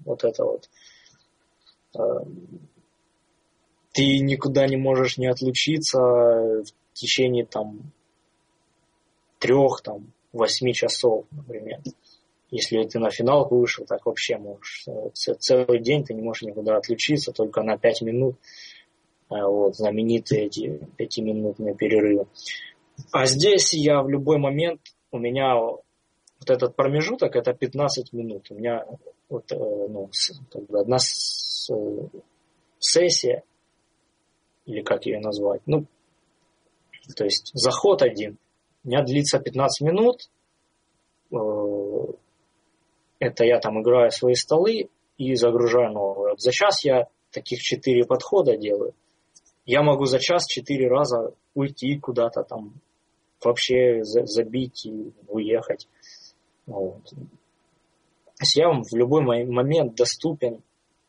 ты никуда не можешь не отлучиться в течение 3-8 часов, например. Если ты на финалку вышел, так вообще можешь. Целый день ты не можешь никуда отлучиться, только на 5 минут. Знаменитые эти 5-минутные перерывы. А здесь я в любой момент, у меня вот этот промежуток это 15 минут. У меня вот, как бы одна сессия, или как ее назвать, то есть заход один, у меня длится 15 минут. Это я там играю свои столы и загружаю новые. Вот за час я таких 4 подхода делаю. Я могу за час 4 раза уйти куда-то там, вообще забить и уехать. Вот. То есть я в любой момент доступен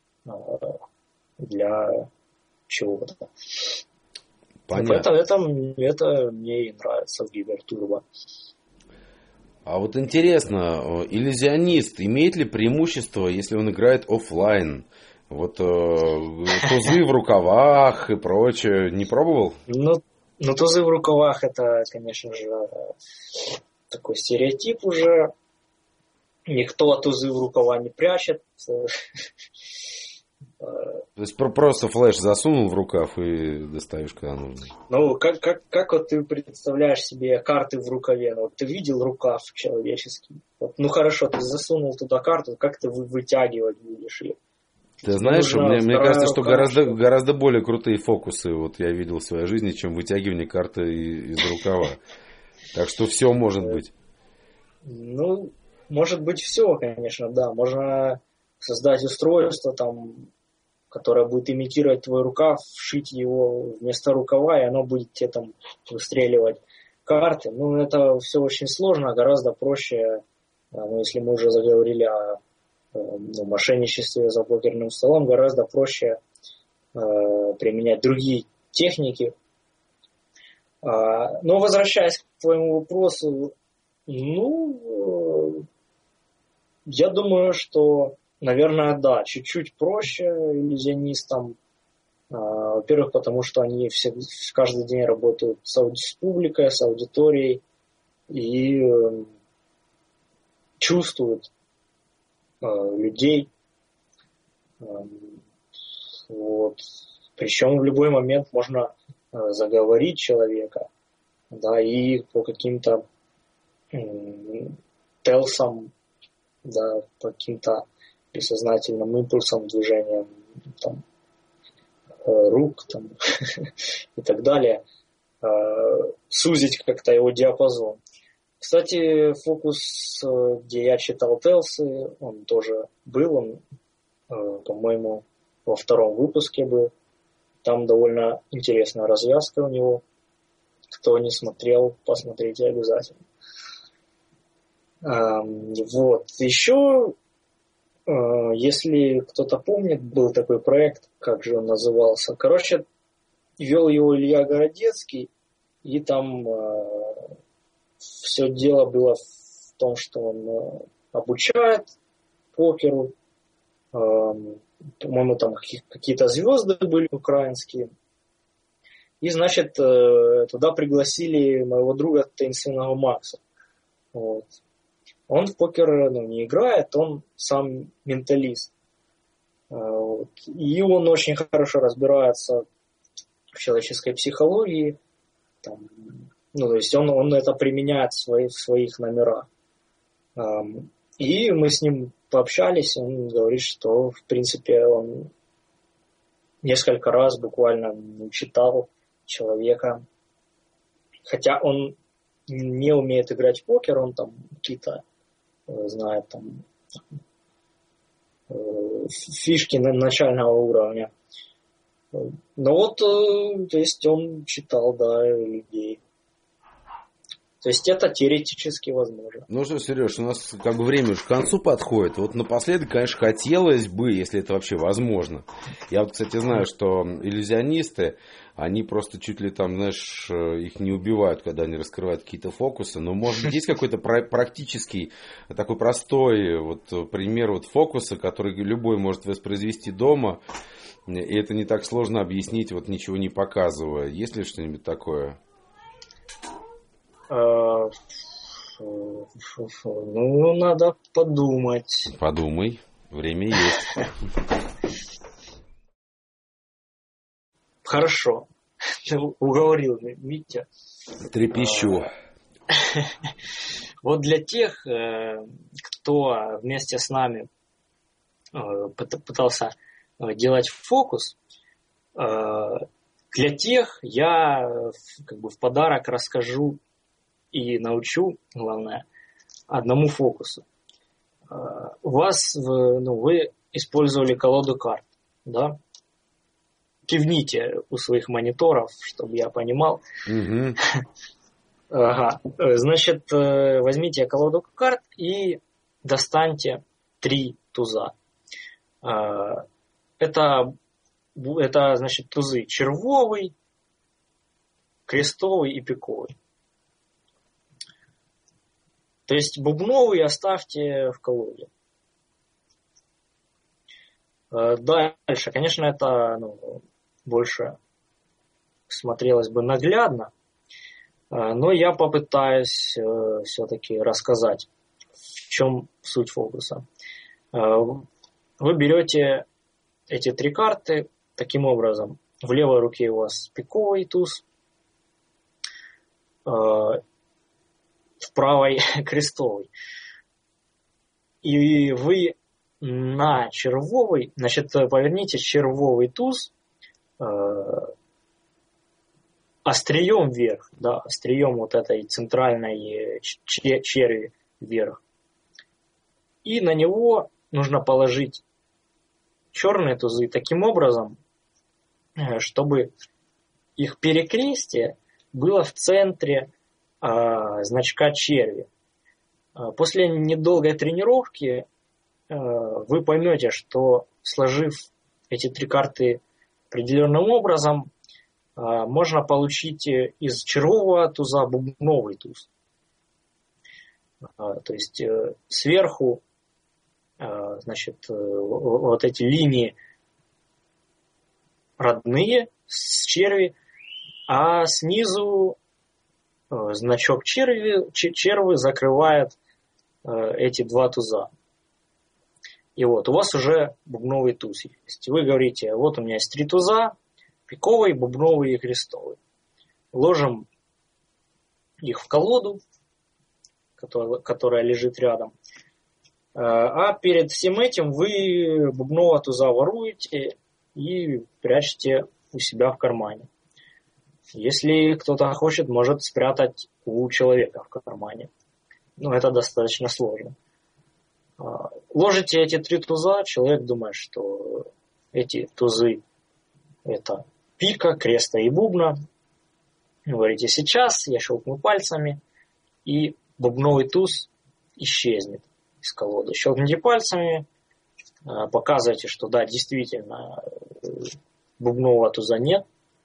для чего-то. Понятно. Это мне и нравится в Гибертурбо. А вот интересно, иллюзионист имеет ли преимущество, если он играет офлайн? Вот тузы в рукавах и прочее. Не пробовал? Ну, тузы в рукавах это, конечно же, такой стереотип уже. Никто тузы в рукава не прячет. То есть просто флеш засунул в рукав и достаешь, когда нужно. Ну, как вот ты представляешь себе карты в рукаве? Ну, вот ты видел рукав человеческий? Вот, ну хорошо, ты засунул туда карту, как ты вытягивать будешь ее? Ты знаешь, мне кажется, что гораздо более крутые фокусы вот я видел в своей жизни, чем вытягивание карты из рукава. Так что все может быть. Ну, может быть все, конечно, да. Можно создать устройство, там, которое будет имитировать твой рукав, вшить его вместо рукава, и оно будет тебе там выстреливать карты. Ну, это все очень сложно, гораздо проще, если мы уже заговорили о мошенничестве за покерным столом, гораздо проще применять другие техники. Но возвращаясь к твоему вопросу, я думаю, что, наверное, да, чуть-чуть проще иллюзионистам. Во-первых, потому что они каждый день работают с публикой, с аудиторией и чувствуют людей. Вот. Причем в любой момент можно заговорить человека, да, и по каким-то телсам, да, по каким-то бессознательным импульсам, движениям там, рук там, и так далее, сузить как-то его диапазон. Кстати, фокус, где я читал телсы, он тоже был, он, по-моему, во 2-м выпуске был. Там довольно интересная развязка у него. Кто не смотрел, посмотрите обязательно. Вот. Еще, если кто-то помнит, был такой проект, как же он назывался. Короче, вел его Илья Городецкий, и там все дело было в том, что он обучает покеру. По-моему, там какие-то звезды были украинские. И, значит, туда пригласили моего друга таинственного Макса. Вот. Он в покер не играет, он сам менталист. Вот. И он очень хорошо разбирается в человеческой психологии. Там, то есть он это применяет в своих номерах. И мы с ним пообщались, он говорит, что, в принципе, он несколько раз буквально читал человека. Хотя он не умеет играть в покер, он там какие-то знает там фишки начального уровня. Но вот, то есть он читал, да, людей. То есть это теоретически возможно. Ну что, Сереж, у нас как бы время уже к концу подходит. Вот напоследок, конечно, хотелось бы, если это вообще возможно. Я вот, кстати, знаю, что иллюзионисты, они просто чуть ли там, знаешь, их не убивают, когда они раскрывают какие-то фокусы. Но, может быть, есть какой-то практический, такой простой вот пример вот фокуса, который любой может воспроизвести дома. И это не так сложно объяснить, вот ничего не показывая. Есть ли что-нибудь такое? Надо подумать. Подумай, время есть. Хорошо. Ты уговорил, Митя. Трепещу. Вот для тех, кто вместе с нами пытался делать фокус, для тех я как бы в подарок расскажу и научу, главное, одному фокусу. У вас, вы использовали колоду карт, да? Кивните у своих мониторов, чтобы я понимал. Угу. Ага. Значит, возьмите колоду карт и достаньте 3 туза. Это, значит, тузы червовый, крестовый и пиковый. То есть бубновый оставьте в колоде. Дальше, конечно, это больше смотрелось бы наглядно, но я попытаюсь все-таки рассказать, в чем суть фокуса. Вы берете эти 3 карты таким образом. В левой руке у вас пиковый туз, в правой крестовый. И вы на червовый, значит, поверните червовый туз острием вверх, да, острием вот этой центральной черви вверх. И на него нужно положить черные тузы таким образом, чтобы их перекрестие было в центре значка черви. После недолгой тренировки вы поймете, что сложив эти 3 карты определенным образом, можно получить из червового туза бубновый туз. То есть сверху, значит, вот эти линии родные с черви, а снизу значок черви закрывает эти 2 туза. И вот у вас уже бубновый туз есть. Вы говорите, вот у меня есть 3 туза, пиковый, бубновый и крестовый. Ложим их в колоду, которая лежит рядом. А перед всем этим вы бубнового туза воруете и прячете у себя в кармане. Если кто-то хочет, может спрятать у человека в кармане. Но это достаточно сложно. Ложите эти 3 туза, человек думает, что эти тузы это пика, креста и бубна. Говорите, сейчас я щелкну пальцами, и бубновый туз исчезнет из колоды. Щелкните пальцами, показывайте, что да, действительно, бубнового туза нет,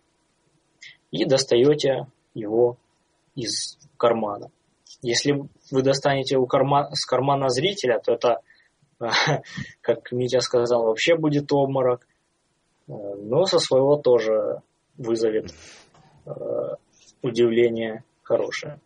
и достаете его из кармана. Если вы достанете с кармана зрителя, то это, как Митя сказал, вообще будет обморок, но со своего тоже вызовет удивление хорошее.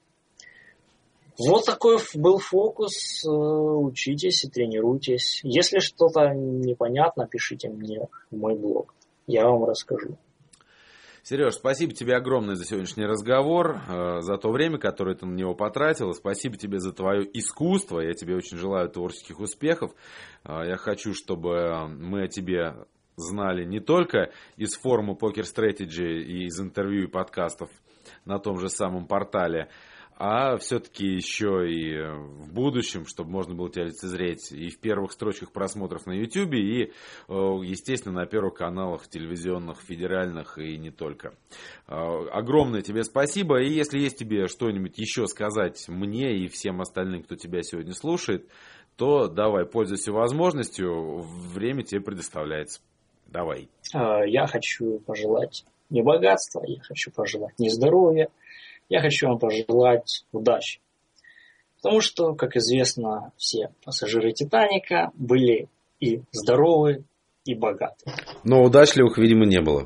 Вот такой был фокус. Учитесь и тренируйтесь. Если что-то непонятно, пишите мне в мой блог. Я вам расскажу. Сереж, спасибо тебе огромное за сегодняшний разговор, за то время, которое ты на него потратил. Спасибо тебе за твое искусство. Я тебе очень желаю творческих успехов. Я хочу, чтобы мы о тебе знали не только из форума Poker Strategy и из интервью и подкастов на том же самом портале, а все-таки еще и в будущем, чтобы можно было тебя лицезреть и в первых строчках просмотров на YouTube, и, естественно, на первых каналах телевизионных, федеральных и не только. Огромное тебе спасибо, и если есть тебе что-нибудь еще сказать мне и всем остальным, кто тебя сегодня слушает, то давай, пользуйся возможностью, время тебе предоставляется. Давай. Я хочу пожелать не богатства, я хочу пожелать не здоровья, я хочу вам пожелать удачи. Потому что, как известно, все пассажиры «Титаника» были и здоровы, и богаты. Но удачливых, видимо, не было.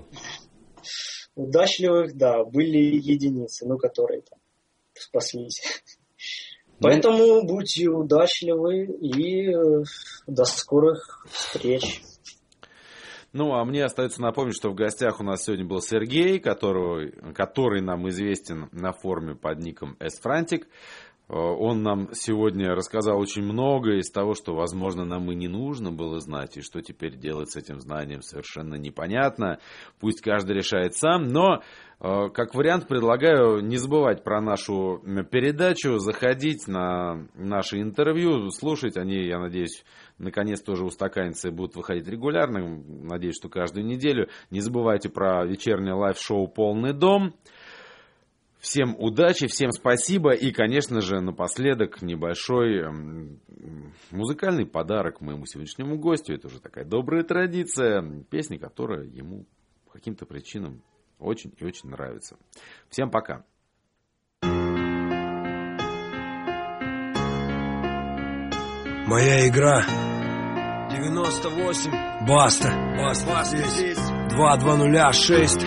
Удачливых, да, были единицы, которые там спаслись. Поэтому будьте удачливы и до скорых встреч. Ну, а мне остается напомнить, что в гостях у нас сегодня был Сергей, который нам известен на форуме под ником sfrantic. Он нам сегодня рассказал очень много из того, что, возможно, нам и не нужно было знать, и что теперь делать с этим знанием совершенно непонятно. Пусть каждый решает сам, но как вариант предлагаю не забывать про нашу передачу, заходить на наши интервью, слушать. Они, я надеюсь, наконец тоже устаканятся и будут выходить регулярно. Надеюсь, что каждую неделю. Не забывайте про вечернее лайв-шоу «Полный дом». Всем удачи, всем спасибо. И, конечно же, напоследок небольшой музыкальный подарок моему сегодняшнему гостю. Это уже такая добрая традиция. Песня, которая ему по каким-то причинам очень и очень нравится. Всем пока. Моя игра 98 Баста 2206.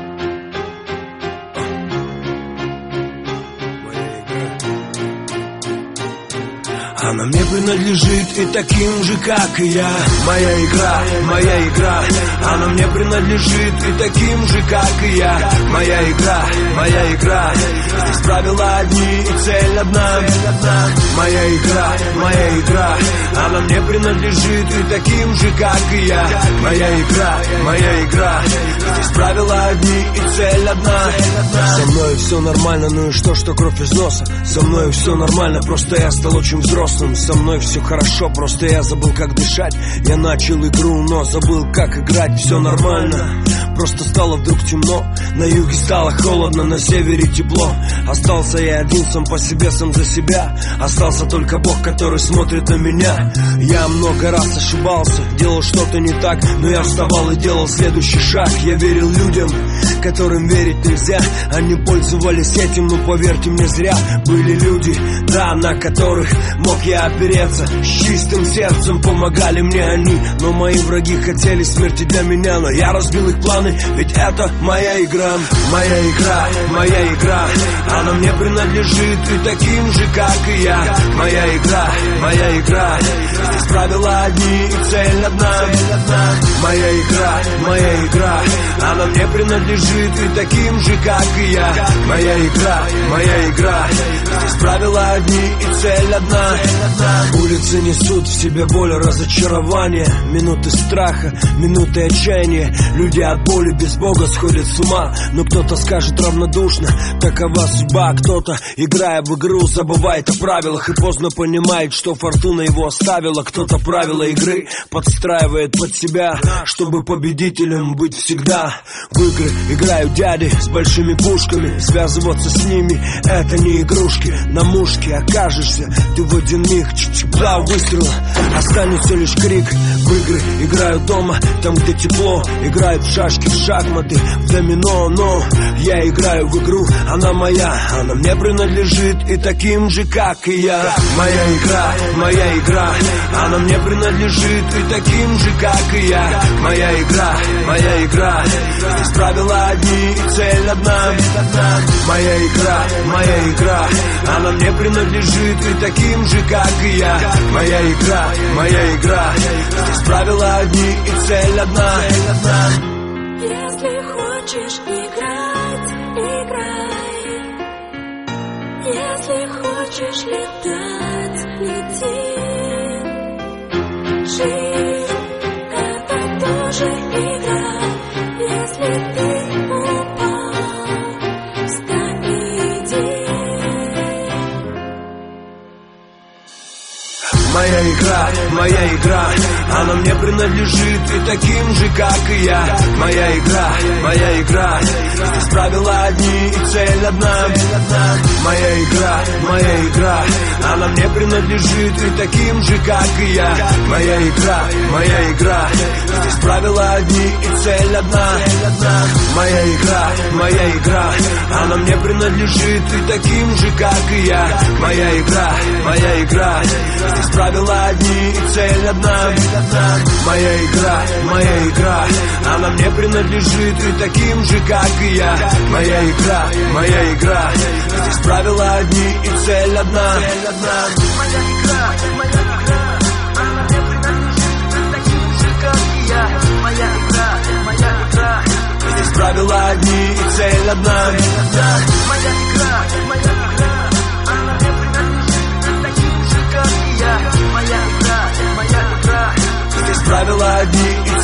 Она мне принадлежит и таким же, как и я. Моя игра, она мне принадлежит и таким же, как и я. Моя игра, здесь правила одни и цель одна. Моя игра, она мне принадлежит и таким же, как и я. Моя игра, здесь правила одни и цель одна. Со мной все нормально, ну и что кровь из носа. Со мной все нормально, просто я стал очень взрослым. Со мной все хорошо, просто я забыл, как дышать. Я начал игру, но забыл, как играть. Все нормально, просто стало вдруг темно. На юге стало холодно, на севере тепло. Остался я один сам по себе, сам за себя. Остался только Бог, который смотрит на меня. Я много раз ошибался, делал что-то не так, но я вставал и делал следующий шаг. Я верил людям, которым верить нельзя. Они пользовались этим, но поверьте мне, зря. Были люди, да, на которых мог я опереться. С чистым сердцем помогали мне они. Но мои враги хотели смерти для меня. Но я разбил их планы, ведь это моя игра. Моя игра, она мне принадлежит и таким же, как и я. Моя игра, здесь правила одни и цель одна. Моя игра, она мне принадлежит и таким же, как и я. Моя игра, здесь правила одни и цель одна. Улицы несут в себе боль, разочарование, минуты страха, минуты отчаяния. Люди от боли без Бога сходят с ума. Но кто-то скажет равнодушно, такова судьба. Кто-то, играя в игру, забывает о правилах и поздно понимает, что фортуна его оставила. Кто-то правила игры подстраивает под себя, чтобы победителем быть всегда. В игры играют дяди с большими пушками. Связываться с ними — это не игрушки. На мушке окажешься ты в один миг. Два выстрела, останется лишь крик. В игры играют дома, там где тепло. Играют в шашки, в шахматы, в домино. Но я играю в игру, она моя. Она мне принадлежит и таким же, как и я. Моя игра, она мне принадлежит и таким же, как и я. Моя игра, здесь правила одни и цель одна. Моя игра, она мне принадлежит и таким же, как и я. Моя игра, здесь правила одни и цель одна. Если хочешь играть, играй. Если хочешь летать, лети. Жизнь — это тоже игра. Если ты упал, встань и иди. Моя игра, она мне принадлежит и таким же, как и я. Моя игра, здесь правила одни и цель одна. Моя игра, она мне принадлежит и таким же, как и я. Моя игра, здесь правила одни и цель одна. Моя игра, она мне принадлежит и таким же, как и я. Моя игра, здесь правила одни и цель одна. Моя игра, она мне принадлежит и таким же, как и я. Моя игра, здесь правила одни и цель одна. Моя игра, она мне принадлежит и таким же, как и я. Моя игра, здесь правила одни и цель одна. Моя игра, она мне принадлежит.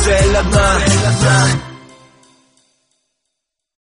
цель одна.